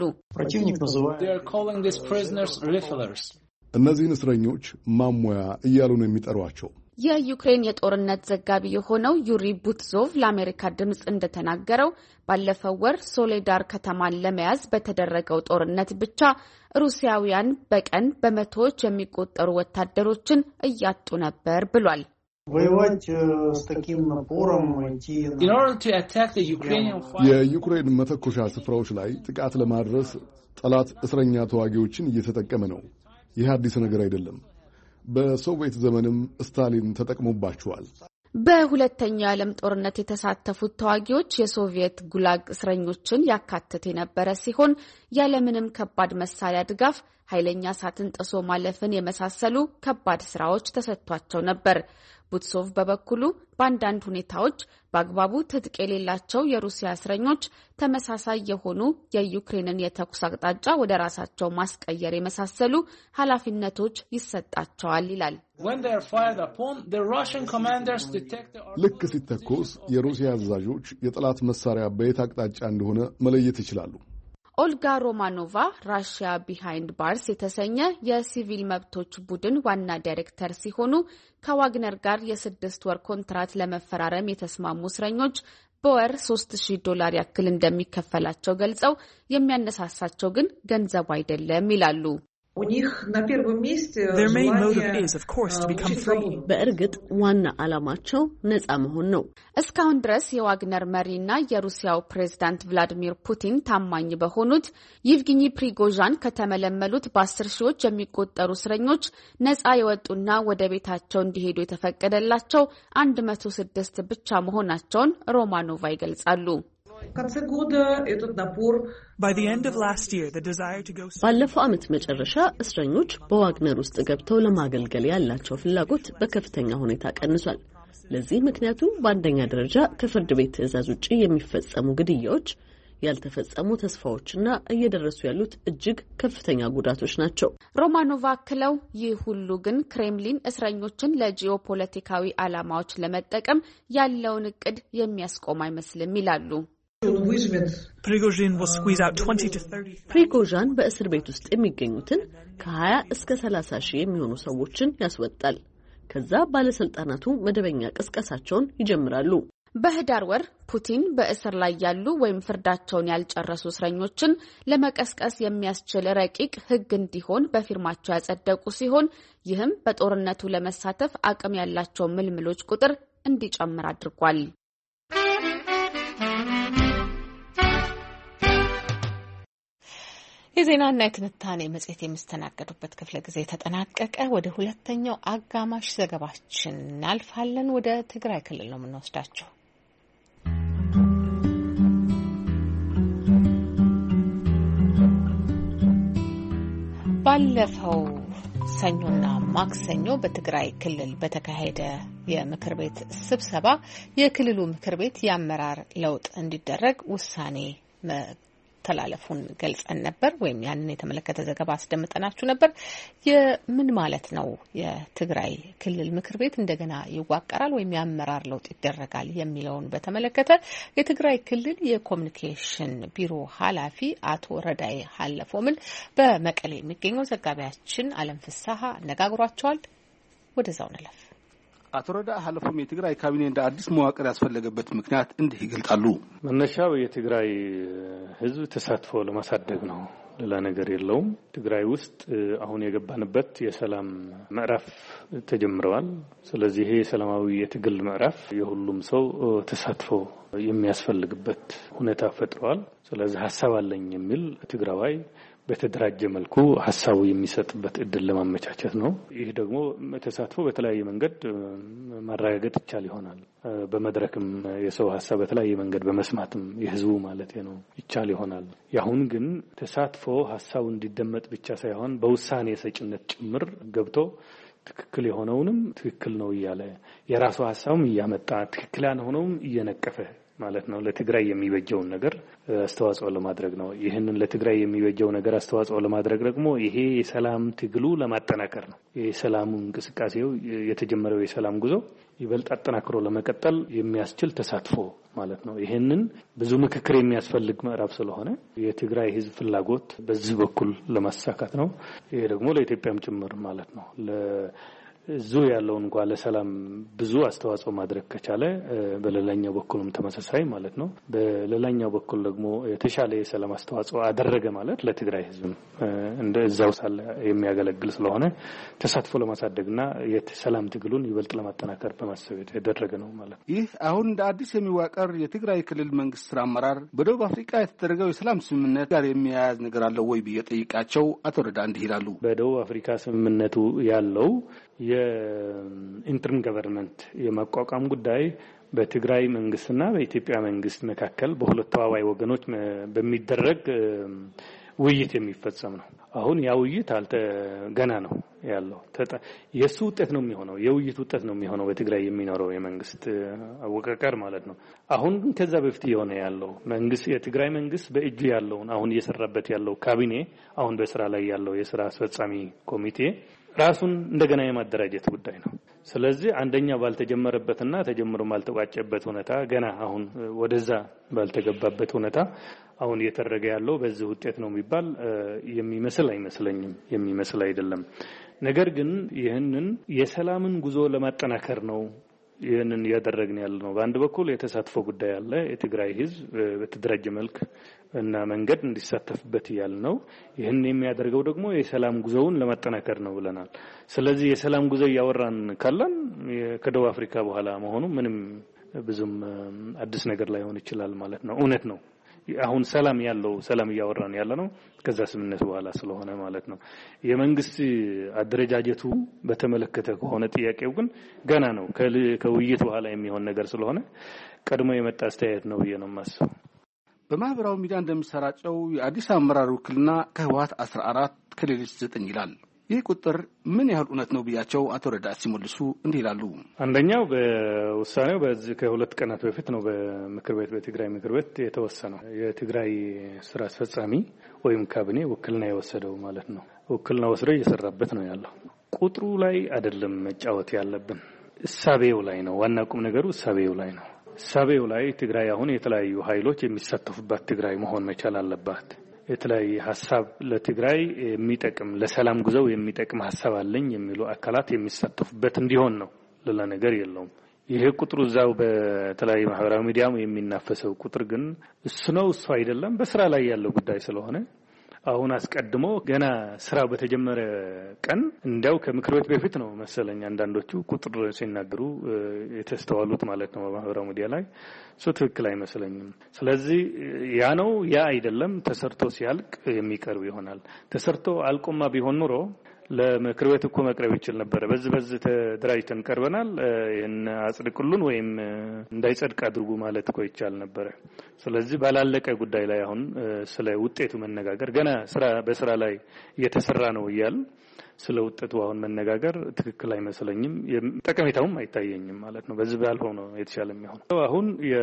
እነዚህን እስረኞች ማሟያ እያሉ ነው የሚጠሯቸው። የዩክሬን የጦርነት ዘጋቢ የሆነው ዩሪ ቡትዞቭ ለአሜሪካ ድምጽ እንደተናገረው ባለፈው ወር ሶሌዳር ከተማን ለመያዝ በተደረገው ጦርነት ብቻ ሩሲያውያን በቀን በመቶዎች የሚቆጠሩ ወታደሮችን እያጡ ነበር ብሏል። የዩክሬን መተኮሻ ስፍራዎች ላይ ጥቃት ለማድረስ ጠላት እስረኛ ተዋጊዎችን እየተጠቀመ ነው። ይህ አዲስ ነገር አይደለም። በሶቪየት ዘመንም ስታሊን ተጠቅሞባቸዋል። በሁለተኛው የዓለም ጦርነት የተሳተፉት ተዋጊዎች የሶቪየት ጉላግ እስረኞችን ያካትት የነበረ ሲሆን ያለምንም ከባድ መሳሪያ ድጋፍ ኃይለኛ እሳትን ጥሶ ማለፍን የመሳሰሉ ከባድ ስራዎች ተሰጥቷቸው ነበር። ቡትሶቭ በበኩሉ በአንዳንድ ሁኔታዎች በአግባቡ ትጥቅ የሌላቸው የሩሲያ እስረኞች ተመሳሳይ የሆኑ የዩክሬንን የተኩስ አቅጣጫ ወደ ራሳቸው ማስቀየር የመሳሰሉ ኃላፊነቶች ይሰጣቸዋል ይላል። ልክ ሲተኮስ የሩሲያ አዛዦች የጠላት መሳሪያ በየት አቅጣጫ እንደሆነ መለየት ይችላሉ። ኦልጋ ሮማኖቫ ራሽያ ቢሃይንድ ባርስ የተሰኘ የሲቪል መብቶች ቡድን ዋና ዳይሬክተር ሲሆኑ ከዋግነር ጋር የስድስት ወር ኮንትራት ለመፈራረም የተስማሙ እስረኞች በወር ሶስት ሺህ ዶላር ያክል እንደሚከፈላቸው ገልጸው የሚያነሳሳቸው ግን ገንዘቡ አይደለም ይላሉ። በእርግጥ ዋና ዓላማቸው ነፃ መሆን ነው። እስካሁን ድረስ የዋግነር መሪና የሩሲያው ፕሬዝዳንት ቭላዲሚር ፑቲን ታማኝ በሆኑት ይቭጊኒ ፕሪጎዣን ከተመለመሉት በአስር ሺዎች የሚቆጠሩ እስረኞች ነፃ የወጡና ወደ ቤታቸው እንዲሄዱ የተፈቀደላቸው አንድ መቶ ስድስት ብቻ መሆናቸውን ሮማኖቫ ይገልጻሉ። ባለፈው ዓመት መጨረሻ እስረኞች በዋግነር ውስጥ ገብተው ለማገልገል ያላቸው ፍላጎት በከፍተኛ ሁኔታ ቀንሷል። ለዚህ ምክንያቱ በአንደኛ ደረጃ ከፍርድ ቤት ትዕዛዝ ውጪ የሚፈጸሙ ግድያዎች፣ ያልተፈጸሙ ተስፋዎችና እየደረሱ ያሉት እጅግ ከፍተኛ ጉዳቶች ናቸው። ሮማኖቫ አክለው ይህ ሁሉ ግን ክሬምሊን እስረኞችን ለጂኦፖለቲካዊ ዓላማዎች ለመጠቀም ያለውን እቅድ የሚያስቆም አይመስልም ይላሉ። ፕሪጎዣን በእስር ቤት ውስጥ የሚገኙትን ከሀያ እስከ ሰላሳ ሺህ የሚሆኑ ሰዎችን ያስወጣል። ከዛ ባለስልጣናቱ መደበኛ ቅስቀሳቸውን ይጀምራሉ። በህዳር ወር ፑቲን በእስር ላይ ያሉ ወይም ፍርዳቸውን ያልጨረሱ እስረኞችን ለመቀስቀስ የሚያስችል ረቂቅ ሕግ እንዲሆን በፊርማቸው ያጸደቁ ሲሆን ይህም በጦርነቱ ለመሳተፍ አቅም ያላቸው ምልምሎች ቁጥር እንዲጨምር አድርጓል። የዜናና የትንታኔ መጽሔት የሚስተናገዱበት ክፍለ ጊዜ ተጠናቀቀ። ወደ ሁለተኛው አጋማሽ ዘገባችን እናልፋለን። ወደ ትግራይ ክልል ነው የምንወስዳቸው። ባለፈው ሰኞና ማክሰኞ በትግራይ ክልል በተካሄደ የምክር ቤት ስብሰባ የክልሉ ምክር ቤት የአመራር ለውጥ እንዲደረግ ውሳኔ ተላለፉን ገልጸን ነበር፣ ወይም ያንን የተመለከተ ዘገባ አስደምጠናችሁ ነበር። የምን ማለት ነው? የትግራይ ክልል ምክር ቤት እንደገና ይዋቀራል ወይም የአመራር ለውጥ ይደረጋል የሚለውን በተመለከተ የትግራይ ክልል የኮሚኒኬሽን ቢሮ ኃላፊ አቶ ረዳይ ሀለፎምን በመቀሌ የሚገኘው ዘጋቢያችን አለም ፍሳሐ አነጋግሯቸዋል። ወደዛው እንለፍ። አቶ ረዳ ሀለፎም የትግራይ ካቢኔ እንደ አዲስ መዋቅር ያስፈለገበት ምክንያት እንዲህ ይገልጻሉ። መነሻው የትግራይ ሕዝብ ተሳትፎ ለማሳደግ ነው፣ ሌላ ነገር የለውም። ትግራይ ውስጥ አሁን የገባንበት የሰላም ምዕራፍ ተጀምረዋል። ስለዚህ ይሄ የሰላማዊ የትግል ምዕራፍ የሁሉም ሰው ተሳትፎ የሚያስፈልግበት ሁኔታ ፈጥረዋል። ስለዚህ ሀሳብ አለኝ የሚል ትግራዋይ በተደራጀ መልኩ ሀሳቡ የሚሰጥበት እድል ለማመቻቸት ነው። ይህ ደግሞ ተሳትፎ በተለያየ መንገድ ማረጋገጥ ይቻል ይሆናል። በመድረክም የሰው ሀሳብ በተለያየ መንገድ በመስማትም የህዝቡ ማለት ነው ይቻል ይሆናል። ያሁን ግን ተሳትፎ ሀሳቡ እንዲደመጥ ብቻ ሳይሆን በውሳኔ ሰጭነት ጭምር ገብቶ ትክክል የሆነውንም ትክክል ነው እያለ የራሱ ሀሳብም እያመጣ ትክክል ያልሆነውም እየነቀፈ ማለት ነው ለትግራይ የሚበጀውን ነገር አስተዋጽኦ ለማድረግ ነው። ይህንን ለትግራይ የሚበጀው ነገር አስተዋጽኦ ለማድረግ ደግሞ ይሄ የሰላም ትግሉ ለማጠናከር ነው። የሰላሙ እንቅስቃሴው የተጀመረው የሰላም ጉዞ ይበልጥ አጠናክሮ ለመቀጠል የሚያስችል ተሳትፎ ማለት ነው። ይህንን ብዙ ምክክር የሚያስፈልግ ምዕራፍ ስለሆነ የትግራይ ህዝብ ፍላጎት በዚህ በኩል ለማሳካት ነው። ይሄ ደግሞ ለኢትዮጵያም ጭምር ማለት ነው እዙ ያለው እንኳን ለሰላም ብዙ አስተዋጽኦ ማድረግ ከቻለ በሌላኛው በኩልም ተመሳሳይ ማለት ነው። በሌላኛው በኩል ደግሞ የተሻለ የሰላም አስተዋጽኦ አደረገ ማለት ለትግራይ ህዝብ እንደ እዛው ሳለ የሚያገለግል ስለሆነ ተሳትፎ ለማሳደግና የሰላም ትግሉን ይበልጥ ለማጠናከር በማሰብ የተደረገ ነው ማለት ነው። ይህ አሁን እንደ አዲስ የሚዋቀር የትግራይ ክልል መንግስት ስራ አመራር በደቡብ አፍሪካ የተደረገው የሰላም ስምምነት ጋር የሚያያዝ ነገር አለው ወይ ብዬ ጠይቃቸው አቶ ረዳ እንዲህ ይላሉ። በደቡብ አፍሪካ ስምምነቱ ያለው የኢንተርም ገቨርንመንት የማቋቋም ጉዳይ በትግራይ መንግስትና በኢትዮጵያ መንግስት መካከል በሁለት ተዋዋይ ወገኖች በሚደረግ ውይይት የሚፈጸም ነው። አሁን ያ ውይይት አልተ ገና ነው ያለው የሱ ውጤት ነው የሚሆነው የውይይት ውጤት ነው የሚሆነው በትግራይ የሚኖረው የመንግስት አወቃቀር ማለት ነው። አሁን ከዛ በፊት የሆነ ያለው መንግስት የትግራይ መንግስት በእጁ ያለውን አሁን እየሰራበት ያለው ካቢኔ አሁን በስራ ላይ ያለው የስራ አስፈጻሚ ኮሚቴ ራሱን እንደገና የማደራጀት ጉዳይ ነው። ስለዚህ አንደኛ ባልተጀመረበትና ተጀምሮ ባልተቋጨበት ሁኔታ ገና አሁን ወደዛ ባልተገባበት ሁኔታ አሁን እየተደረገ ያለው በዚህ ውጤት ነው የሚባል የሚመስል አይመስለኝም የሚመስል አይደለም። ነገር ግን ይህንን የሰላምን ጉዞ ለማጠናከር ነው ይህንን ያደረግን ያለ ነው። በአንድ በኩል የተሳትፎ ጉዳይ አለ። የትግራይ ህዝብ በተደራጀ መልክ እና መንገድ እንዲሳተፍበት ያለ ነው። ይህን የሚያደርገው ደግሞ የሰላም ጉዞውን ለማጠናከር ነው ብለናል። ስለዚህ የሰላም ጉዞ ያወራን ካለን ከደቡብ አፍሪካ በኋላ መሆኑ ምንም ብዙም አዲስ ነገር ላይሆን ይችላል ማለት ነው። እውነት ነው። አሁን ሰላም ያለው ሰላም ያወራን ያለ ነው ከዛ ስምምነት በኋላ ስለሆነ ማለት ነው። የመንግስት አደረጃጀቱ በተመለከተ ከሆነ ጥያቄው ግን ገና ነው ከውይይት በኋላ የሚሆን ነገር ስለሆነ ቀድሞ የመጣ አስተያየት ነው ብዬ ነው የማስበው። በማህበራዊ ሚዲያ እንደሚሰራጨው የአዲስ አመራር ውክልና ከህወሓት አስራ አራት ከሌሎች ዘጠኝ ይላል። ይህ ቁጥር ምን ያህል እውነት ነው ብያቸው አቶ ረዳ ሲመልሱ እንዲህ ይላሉ። አንደኛው በውሳኔው በዚህ ከሁለት ቀናት በፊት ነው በምክር ቤት በትግራይ ምክር ቤት የተወሰነው የትግራይ ስራ አስፈጻሚ ወይም ካቢኔ ውክልና የወሰደው ማለት ነው። ውክልና ወስዶ እየሰራበት ነው ያለው። ቁጥሩ ላይ አይደለም መጫወት ያለብን እሳቤው ላይ ነው። ዋና ቁም ነገሩ እሳቤው ላይ ነው። እሳቤው ላይ ትግራይ አሁን የተለያዩ ኃይሎች የሚሳተፉበት ትግራይ መሆን መቻል አለባት። የተለያየ ሐሳብ ለትግራይ የሚጠቅም ለሰላም ጉዞው የሚጠቅም ሐሳብ አለኝ የሚሉ አካላት የሚሳተፉበት እንዲሆን ነው። ሌላ ነገር የለውም። ይሄ ቁጥሩ እዛው በተለያየ ማህበራዊ ሚዲያም የሚናፈሰው ቁጥር ግን እሱ ነው እሱ አይደለም በስራ ላይ ያለው ጉዳይ ስለሆነ አሁን አስቀድሞ ገና ስራው በተጀመረ ቀን እንዲያው ከምክር ቤት በፊት ነው መሰለኝ አንዳንዶቹ ቁጥር ሲናገሩ የተስተዋሉት ማለት ነው በማህበራዊ ሚዲያ ላይ እሱ ትክክል አይመስለኝም። ስለዚህ ያ ነው ያ አይደለም ተሰርቶ ሲያልቅ የሚቀርብ ይሆናል። ተሰርቶ አልቆማ ቢሆን ኑሮ ለምክር ቤት እኮ መቅረብ ይችል ነበር። በዚህ በዚህ ተደራጅተን ቀርበናል ይሄን አጽድቁልን ወይም እንዳይጸድቅ አድርጉ ማለት እኮ ይቻል ነበር። ስለዚህ ባላለቀ ጉዳይ ላይ አሁን ስለ ውጤቱ መነጋገር ገና ስራ በስራ ላይ እየተሰራ ነው ይያል ስለ ውጤቱ አሁን መነጋገር ትክክል አይመስለኝም። ጠቀሜታውም አይታየኝም ማለት ነው። በዚህ ባልሆነ ነው የተሻለ የሚሆነው። አሁን የ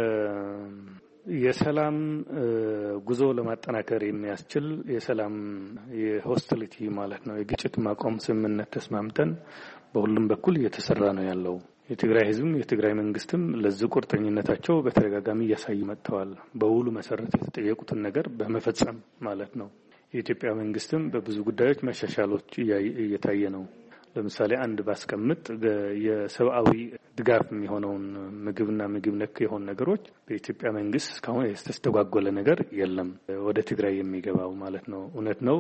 የሰላም ጉዞ ለማጠናከር የሚያስችል የሰላም የሆስቲሊቲ ማለት ነው የግጭት ማቆም ስምምነት ተስማምተን በሁሉም በኩል እየተሰራ ነው ያለው። የትግራይ ህዝብም የትግራይ መንግስትም ለዚህ ቁርጠኝነታቸው በተደጋጋሚ እያሳዩ መጥተዋል። በውሉ መሰረት የተጠየቁትን ነገር በመፈጸም ማለት ነው። የኢትዮጵያ መንግስትም በብዙ ጉዳዮች መሻሻሎች እየታየ ነው። ለምሳሌ አንድ ባስቀምጥ የሰብአዊ ድጋፍ የሚሆነውን ምግብና ምግብ ነክ የሆኑ ነገሮች በኢትዮጵያ መንግስት እስካሁን የተስተጓጎለ ነገር የለም ወደ ትግራይ የሚገባው ማለት ነው። እውነት ነው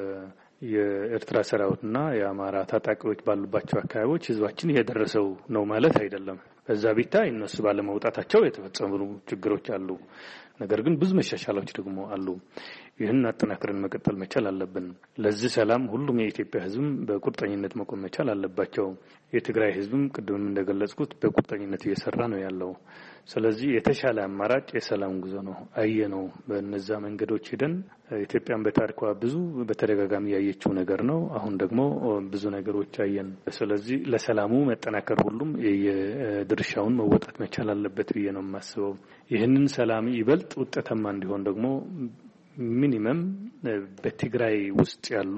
የኤርትራ ሰራዊትና የአማራ ታጣቂዎች ባሉባቸው አካባቢዎች ህዝባችን እየደረሰው ነው ማለት አይደለም። በዛ ቢታይ እነሱ ባለመውጣታቸው የተፈጸሙ ችግሮች አሉ። ነገር ግን ብዙ መሻሻሎች ደግሞ አሉ። ይህን አጠናክረን መቀጠል መቻል አለብን። ለዚህ ሰላም ሁሉም የኢትዮጵያ ህዝብ በቁርጠኝነት መቆም መቻል አለባቸው። የትግራይ ህዝብም ቅድም እንደገለጽኩት በቁርጠኝነት እየሰራ ነው ያለው። ስለዚህ የተሻለ አማራጭ የሰላም ጉዞ ነው አየነው። በእነዛ መንገዶች ሄደን ኢትዮጵያን በታሪኳ ብዙ በተደጋጋሚ ያየችው ነገር ነው። አሁን ደግሞ ብዙ ነገሮች አየን። ስለዚህ ለሰላሙ መጠናከር ሁሉም የድርሻውን መወጣት መቻል አለበት ብዬ ነው የማስበው። ይህንን ሰላም ይበልጥ ውጤታማ እንዲሆን ደግሞ ሚኒመም በትግራይ ውስጥ ያሉ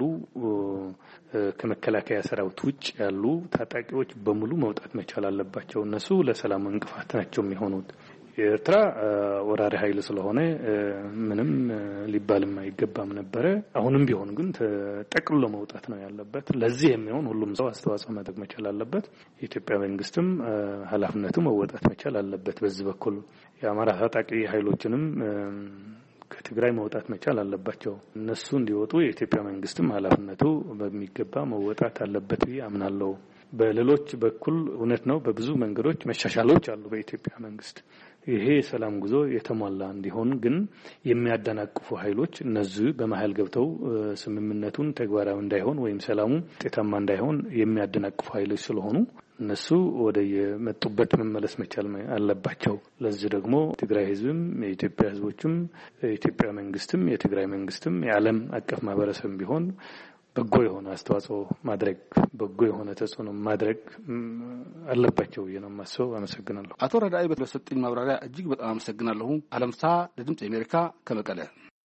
ከመከላከያ ሰራዊት ውጭ ያሉ ታጣቂዎች በሙሉ መውጣት መቻል አለባቸው። እነሱ ለሰላም እንቅፋት ናቸው የሚሆኑት። የኤርትራ ወራሪ ኃይል ስለሆነ ምንም ሊባልም አይገባም ነበር። አሁንም ቢሆን ግን ተጠቅልሎ መውጣት ነው ያለበት። ለዚህ የሚሆን ሁሉም ሰው አስተዋጽኦ ማድረግ መቻል አለበት። የኢትዮጵያ መንግስትም ኃላፊነቱ መወጣት መቻል አለበት። በዚህ በኩል የአማራ ታጣቂ ኃይሎችንም ከትግራይ መውጣት መቻል አለባቸው። እነሱ እንዲወጡ የኢትዮጵያ መንግስትም ኃላፊነቱ በሚገባ መወጣት አለበት ብዬ አምናለሁ። በሌሎች በኩል እውነት ነው በብዙ መንገዶች መሻሻሎች አሉ በኢትዮጵያ መንግስት። ይሄ ሰላም ጉዞ የተሟላ እንዲሆን ግን የሚያደናቅፉ ኃይሎች እነዚህ በመሀል ገብተው ስምምነቱን ተግባራዊ እንዳይሆን ወይም ሰላሙ ውጤታማ እንዳይሆን የሚያደናቅፉ ኃይሎች ስለሆኑ እነሱ ወደ የመጡበት መመለስ መቻል አለባቸው። ለዚህ ደግሞ ትግራይ ህዝብም የኢትዮጵያ ህዝቦችም የኢትዮጵያ መንግስትም የትግራይ መንግስትም የዓለም አቀፍ ማህበረሰብ ቢሆን በጎ የሆነ አስተዋጽኦ ማድረግ በጎ የሆነ ተጽዕኖ ማድረግ አለባቸው የነማሰው። አመሰግናለሁ። አቶ ረዳኢ በተሰጠኝ ማብራሪያ እጅግ በጣም አመሰግናለሁ። አለምሳ ለድምጽ አሜሪካ ከመቀለ።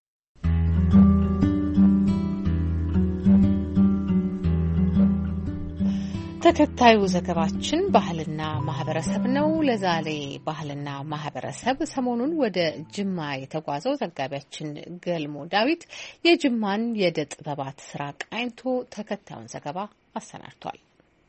ተከታዩ ዘገባችን ባህልና ማህበረሰብ ነው። ለዛሬ ባህልና ማህበረሰብ ሰሞኑን ወደ ጅማ የተጓዘው ዘጋቢያችን ገልሞ ዳዊት የጅማን የዕደ ጥበባት ስራ ቃኝቶ ተከታዩን ዘገባ አሰናድቷል።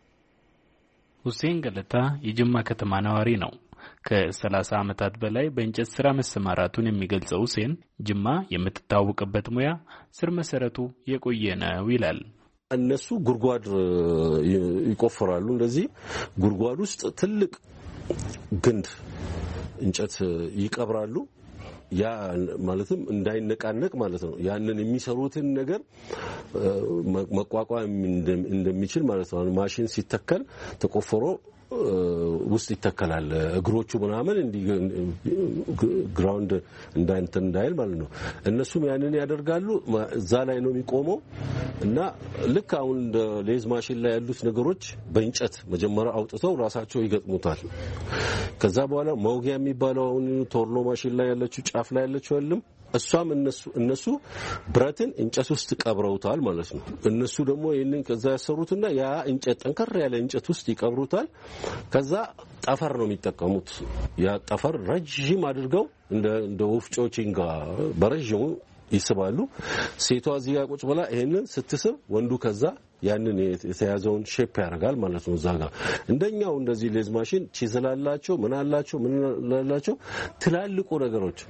ሁሴን ገለታ የጅማ ከተማ ነዋሪ ነው። ከሰላሳ ዓመታት በላይ በእንጨት ስራ መሰማራቱን የሚገልጸው ሁሴን ጅማ የምትታወቅበት ሙያ ስር መሰረቱ የቆየ ነው ይላል። እነሱ ጉርጓድ ይቆፍራሉ። እንደዚህ ጉርጓድ ውስጥ ትልቅ ግንድ እንጨት ይቀብራሉ። ያ ማለትም እንዳይነቃነቅ ማለት ነው። ያንን የሚሰሩትን ነገር መቋቋም እንደሚችል ማለት ነው። ማሽን ሲተከል ተቆፍሮ ውስጥ ይተከላል። እግሮቹ ምናምን እንዲ ግራውንድ እንዳንተን እንዳይል ማለት ነው። እነሱም ያንን ያደርጋሉ። እዛ ላይ ነው የሚቆመው እና ልክ አሁን እንደ ሌዝ ማሽን ላይ ያሉት ነገሮች በእንጨት መጀመሪያ አውጥተው ራሳቸው ይገጥሙታል። ከዛ በኋላ መውጊያ የሚባለው አሁን ቶርኖ ማሽን ላይ ያለችው ጫፍ ላይ ያለችው አይደለም እሷም እነሱ እነሱ ብረትን እንጨት ውስጥ ቀብረውታል ማለት ነው። እነሱ ደግሞ ይሄንን ከዛ ያሰሩትና ያ እንጨት ጠንከር ያለ እንጨት ውስጥ ይቀብሩታል። ከዛ ጠፈር ነው የሚጠቀሙት። ያ ጠፈር ረጅም አድርገው እንደ እንደ ወፍጮ ቺንጋ በረጅሙ ይስባሉ። ሴቷ እዚህ ጋር ቁጭ ብላ ይሄንን ስትስብ ወንዱ ከዛ ያንን የተያዘውን ሼፕ ያደርጋል ማለት ነው። እዛ ጋር እንደኛው እንደዚህ ሌዝ ማሽን ቺዝላላቸው ምን አላቸው ምን አላቸው ትላልቁ ነገሮች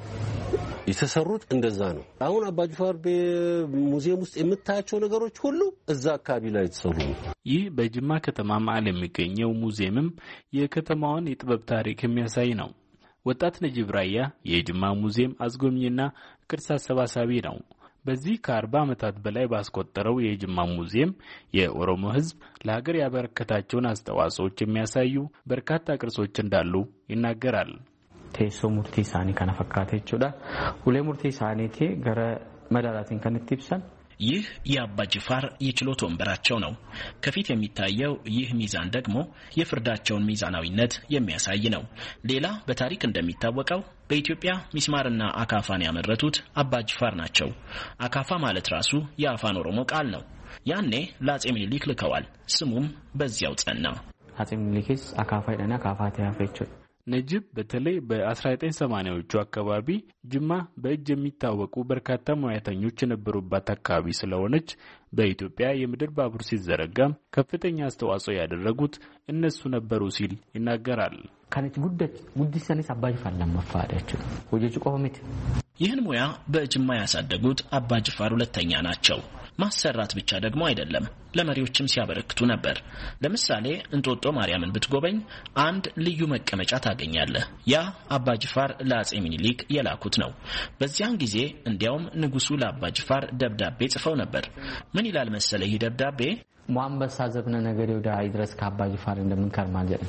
የተሰሩት እንደዛ ነው። አሁን አባጅፋር ሙዚየም ውስጥ የምታያቸው ነገሮች ሁሉ እዛ አካባቢ ላይ የተሰሩ ነው። ይህ በጅማ ከተማ መሀል የሚገኘው ሙዚየምም የከተማዋን የጥበብ ታሪክ የሚያሳይ ነው። ወጣት ነጂብ ራያ የጅማ ሙዚየም አዝጎብኝና ቅርስ አሰባሳቢ ነው። በዚህ ከአርባ ዓመታት በላይ ባስቆጠረው የጅማ ሙዚየም የኦሮሞ ሕዝብ ለሀገር ያበረከታቸውን አስተዋጽኦች የሚያሳዩ በርካታ ቅርሶች እንዳሉ ይናገራል። ቴሶ ሙርቲ ሳኒ ከነፈካቴቹዳ ሁሌ ሙርቲ ሳኒቲ ገረ መዳራቲን ከንቲብሰን ይህ የአባጅፋር የችሎት ወንበራቸው ነው። ከፊት የሚታየው ይህ ሚዛን ደግሞ የፍርዳቸውን ሚዛናዊነት የሚያሳይ ነው። ሌላ በታሪክ እንደሚታወቀው በኢትዮጵያ ሚስማርና አካፋን ያመረቱት አባጅፋር ናቸው። አካፋ ማለት ራሱ የአፋን ኦሮሞ ቃል ነው። ያኔ ለአጼ ምኒልክ ልከዋል። ስሙም በዚያው ጸና። አጼ ምኒልክስ አካፋ ይደና አካፋት ያፈቹ ነጂብ በተለይ በ19 ሰማንያዎቹ አካባቢ ጅማ በእጅ የሚታወቁ በርካታ ሙያተኞች የነበሩባት አካባቢ ስለሆነች በኢትዮጵያ የምድር ባቡር ሲዘረጋም ከፍተኛ አስተዋጽኦ ያደረጉት እነሱ ነበሩ ሲል ይናገራል። ካንት ጉደት ጉዲሰንስ አባጅፋር ለማፋዳቸው ወጀጭ ቆመት ይህን ሙያ በጅማ ያሳደጉት አባጅፋር ሁለተኛ ናቸው። ማሰራት ብቻ ደግሞ አይደለም፣ ለመሪዎችም ሲያበረክቱ ነበር። ለምሳሌ እንጦጦ ማርያምን ብትጎበኝ አንድ ልዩ መቀመጫ ታገኛለህ። ያ አባጅፋር ለአጼ ምኒልክ የላኩት ነው። በዚያን ጊዜ እንዲያውም ንጉሱ ለአባጅፋር ደብዳቤ ጽፈው ነበር። ምን ይላል መሰለ ይህ ደብዳቤ? ሙአንበሳ ዘብነ ነገር ይወዳ አይድረስ ከአባጅፋር እንደምንከር ማለት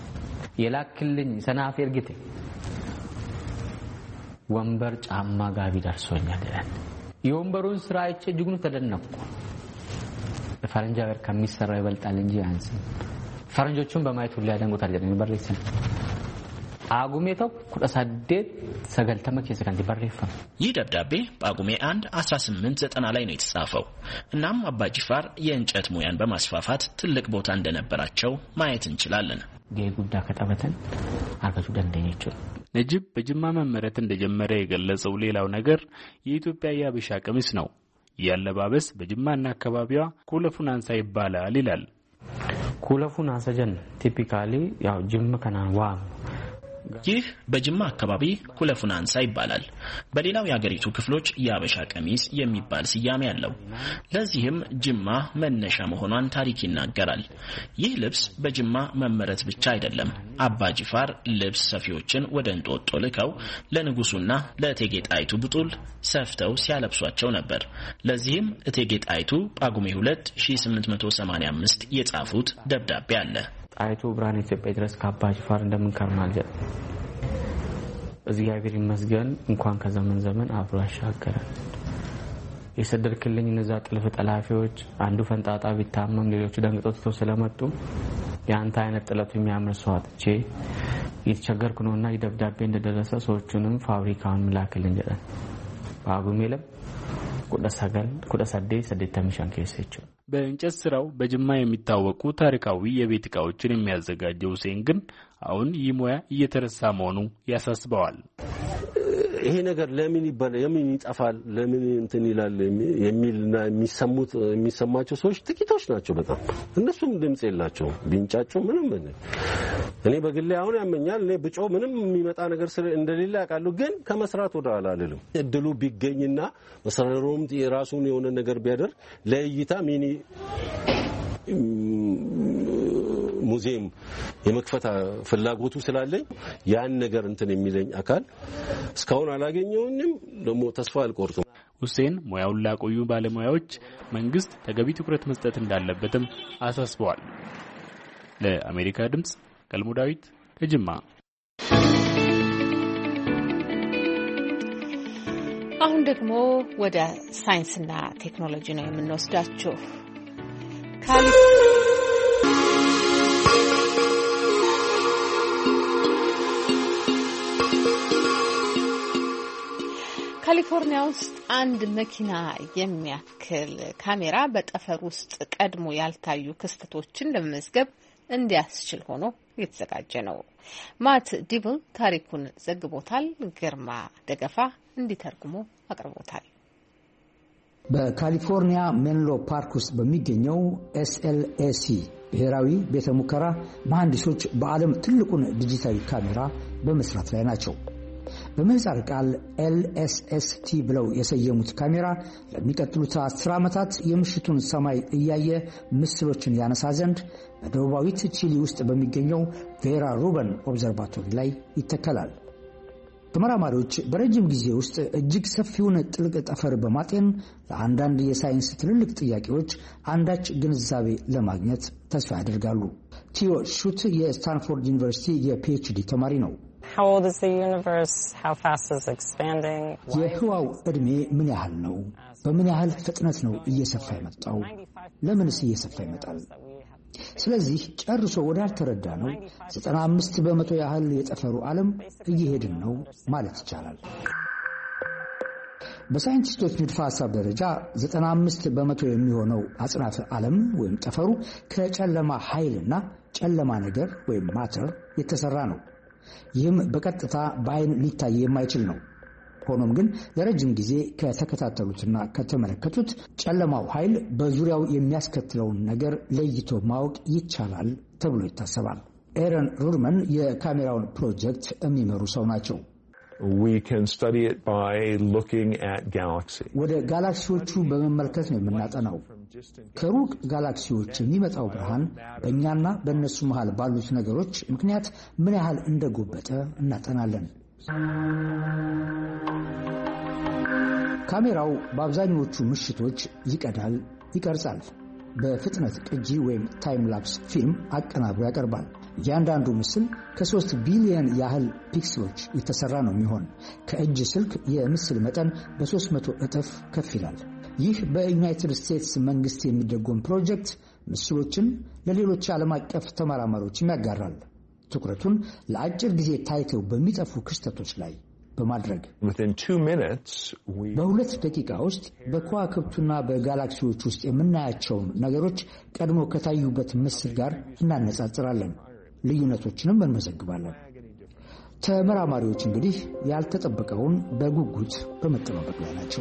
የላክልኝ ሰናፍ እርግቴ ወንበር ጫማ ጋቢ ደርሶኛል ይላል። የወንበሩን ስራ አይቼ እጅጉን ተደነቅኩ። ፈረንጅ ሀገር ከሚሰራ ይበልጣል እንጂ አንስ ፈረንጆቹን በማየት ሁሉ ያደንቁታል ጀነን በርሌሰን አጉሜታው ኩዳሳዴት ሰገልተመ ከሰካንቲ በርሌፋ ይህ ደብዳቤ በአጉሜ አንድ አስራ ስምንት ዘጠና ላይ ነው የተጻፈው። እናም አባጅፋር የእንጨት ሙያን በማስፋፋት ትልቅ ቦታ እንደነበራቸው ማየት እንችላለን። ገጉዳ ከጣበተን አርጋቹ ደንደኞቹ ነጂብ በጅማ መመረት እንደጀመረ የገለጸው ሌላው ነገር የኢትዮጵያ የሀበሻ ቀሚስ ነው። ያለባበስ በጅማና አካባቢዋ ኩለፉናንሳ ይባላል ይላል። ኩለፉናንሳ ጀን ቲፒካሊ ያው ጅማ ከናን ዋም ይህ በጅማ አካባቢ ኩለፉናንሳ ይባላል። በሌላው የሀገሪቱ ክፍሎች የሀበሻ ቀሚስ የሚባል ስያሜ አለው። ለዚህም ጅማ መነሻ መሆኗን ታሪክ ይናገራል። ይህ ልብስ በጅማ መመረት ብቻ አይደለም። አባ ጂፋር ልብስ ሰፊዎችን ወደ እንጦጦ ልከው ለንጉሱና ለእቴጌ ጣይቱ ብጡል ሰፍተው ሲያለብሷቸው ነበር። ለዚህም እቴጌ ጣይቱ ጳጉሜ ሁለት ሺህ ስምንት መቶ ሰማንያ አምስት የጻፉት ደብዳቤ አለ። ጣይቱ ብርሃን ኢትዮጵያ ድረስ ከአባ ጂፋር እንደምንከርማል ጀ እግዚአብሔር ይመስገን እንኳን ከዘመን ዘመን አብሮ ያሻገረን። የሰደርክልኝ እነዛ ጥልፍ ጠላፊዎች አንዱ ፈንጣጣ ቢታመም ሌሎቹ ደንግጠው ተው ስለመጡ ያንተ አይነት ጥለቱ የሚያምር ሰው አጥቼ የተቸገርኩ ነውና ይደብዳቤ እንደደረሰ ሰዎቹንም ፋብሪካውን ምላክልኝ ጀ ባጉሜለም ኩዳሳጋል ኩዳሳዴ ሰደተምሻን ከሰቸው በእንጨት ስራው በጅማ የሚታወቁ ታሪካዊ የቤት ዕቃዎችን የሚያዘጋጀው ሁሴን ግን አሁን ይህ ሙያ እየተረሳ መሆኑ ያሳስበዋል። ይሄ ነገር ለምን ይባል ለምን ይጣፋል ለምን እንትን ይላል የሚልና የሚሰሙት የሚሰማቸው ሰዎች ጥቂቶች ናቸው። በጣም እነሱም ድምጽ የላቸውም። ቢንጫጩ ምንም እኔ በግሌ አሁን ያመኛል። እኔ ብጮ ምንም የሚመጣ ነገር እንደሌለ ያውቃሉ። ግን ከመስራት ወደ ኋላ አልልም። እድሉ ቢገኝና መሰረሩም የራሱን የሆነ ነገር ቢያደርግ ለእይታ ሚኒ ሙዚየም የመክፈት ፍላጎቱ ስላለኝ ያን ነገር እንትን የሚለኝ አካል እስካሁን አላገኘውንም። ደሞ ተስፋ አልቆርጥም። ሁሴን ሙያውን ላቆዩ ባለሙያዎች መንግስት ተገቢ ትኩረት መስጠት እንዳለበትም አሳስበዋል። ለአሜሪካ ድምጽ ገልሞ ዳዊት ከጅማ። አሁን ደግሞ ወደ ሳይንስና ቴክኖሎጂ ነው የምንወስዳችሁ። ካሊፎርኒያ ውስጥ አንድ መኪና የሚያክል ካሜራ በጠፈር ውስጥ ቀድሞ ያልታዩ ክስተቶችን ለመመዝገብ እንዲያስችል ሆኖ የተዘጋጀ ነው። ማት ዲብል ታሪኩን ዘግቦታል። ግርማ ደገፋ እንዲተርጉሞ አቅርቦታል። በካሊፎርኒያ ሜንሎ ፓርክ ውስጥ በሚገኘው ኤስኤልኤሲ ብሔራዊ ቤተ ሙከራ መሐንዲሶች በዓለም ትልቁን ዲጂታል ካሜራ በመስራት ላይ ናቸው። በምህጻረ ቃል ኤልኤስኤስቲ ብለው የሰየሙት ካሜራ ለሚቀጥሉት አስር ዓመታት የምሽቱን ሰማይ እያየ ምስሎችን ያነሳ ዘንድ በደቡባዊት ቺሊ ውስጥ በሚገኘው ቬራ ሩበን ኦብዘርቫቶሪ ላይ ይተከላል። ተመራማሪዎች በረጅም ጊዜ ውስጥ እጅግ ሰፊውን ጥልቅ ጠፈር በማጤን ለአንዳንድ የሳይንስ ትልልቅ ጥያቄዎች አንዳች ግንዛቤ ለማግኘት ተስፋ ያደርጋሉ። ቲዮ ሹት የስታንፎርድ ዩኒቨርሲቲ የፒኤችዲ ተማሪ ነው። How old is the universe? How fast is it expanding? የህዋው እድሜ ምን ያህል ነው? በምን ያህል ፍጥነት ነው እየሰፋ የመጣው? ለምንስ እየሰፋ ይመጣል? ስለዚህ ጨርሶ ወዳልተረዳ ነው ዘጠና አምስት በመቶ ያህል የጠፈሩ ዓለም እየሄድን ነው ማለት ይቻላል። በሳይንቲስቶች ንድፈ ሐሳብ ደረጃ ዘጠና አምስት በመቶ የሚሆነው አጽናፈ ዓለም ወይም ጠፈሩ ከጨለማ ኃይልና ጨለማ ነገር ወይም ማተር የተሰራ ነው። ይህም በቀጥታ በአይን ሊታይ የማይችል ነው። ሆኖም ግን ለረጅም ጊዜ ከተከታተሉትና ከተመለከቱት ጨለማው ኃይል በዙሪያው የሚያስከትለውን ነገር ለይቶ ማወቅ ይቻላል ተብሎ ይታሰባል። ኤረን ሩድመን የካሜራውን ፕሮጀክት የሚመሩ ሰው ናቸው። We can study it by looking at galaxies. ወደ ጋላክሲዎቹ በመመልከት ነው የምናጠናው። ከሩቅ ጋላክሲዎች የሚመጣው ብርሃን በእኛና በእነሱ መሃል ባሉት ነገሮች ምክንያት ምን ያህል እንደጎበጠ እናጠናለን። ካሜራው በአብዛኞቹ ምሽቶች ይቀዳል፣ ይቀርጻል። በፍጥነት ቅጂ ወይም ታይም ላፕስ ፊልም አቀናብሮ ያቀርባል። እያንዳንዱ ምስል ከሶስት ቢሊዮን ያህል ፒክስሎች የተሰራ ነው የሚሆን። ከእጅ ስልክ የምስል መጠን በሶስት መቶ እጥፍ ከፍ ይላል። ይህ በዩናይትድ ስቴትስ መንግስት የሚደጎም ፕሮጀክት ምስሎችን ለሌሎች ዓለም አቀፍ ተመራማሪዎችም ያጋራል። ትኩረቱን ለአጭር ጊዜ ታይተው በሚጠፉ ክስተቶች ላይ በማድረግ በሁለት ደቂቃ ውስጥ በከዋክብቱና በጋላክሲዎች ውስጥ የምናያቸውን ነገሮች ቀድሞ ከታዩበት ምስል ጋር እናነጻጽራለን። ልዩነቶችንም እንመዘግባለን። ተመራማሪዎች እንግዲህ ያልተጠበቀውን በጉጉት በመጠባበቅ ላይ ናቸው።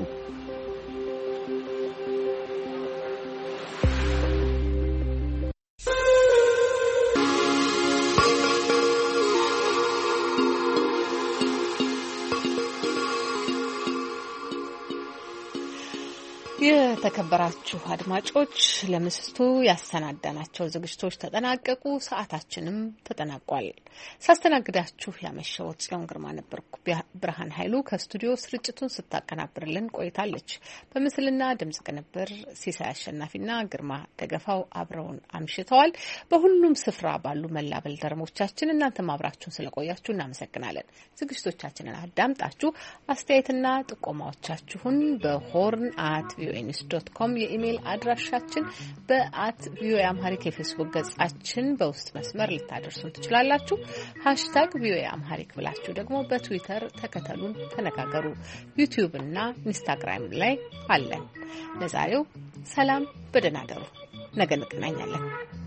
የተከበራችሁ አድማጮች ለምሽቱ ያሰናዳናቸው ዝግጅቶች ተጠናቀቁ። ሰዓታችንም ተጠናቋል። ሳስተናግዳችሁ ያመሸው ጽዮን ግርማ ነበርኩ። ብርሃን ኃይሉ ከስቱዲዮ ስርጭቱን ስታቀናብርልን ቆይታለች። በምስልና ድምጽ ቅንብር ሲሳይ አሸናፊና ግርማ ደገፋው አብረውን አምሽተዋል። በሁሉም ስፍራ ባሉ መላ ባልደረቦቻችን እናንተም አብራችሁን ስለቆያችሁ እናመሰግናለን። ዝግጅቶቻችንን አዳምጣችሁ አስተያየትና ጥቆማዎቻችሁን በሆርን አት ቪኦኤ ኒውስ ዶት ኮም የኢሜል አድራሻችን በአት ቪኦኤ አምሃሪክ የፌስቡክ ገጻችን በውስጥ መስመር ልታደርሱን ትችላላችሁ። ሃሽታግ ቪኦኤ አምሃሪክ ብላችሁ ደግሞ በትዊተር ተከተሉን፣ ተነጋገሩ። ዩቲዩብ እና ኢንስታግራም ላይ አለን። ለዛሬው ሰላም፣ በደህና እደሩ። ነገ እንገናኛለን።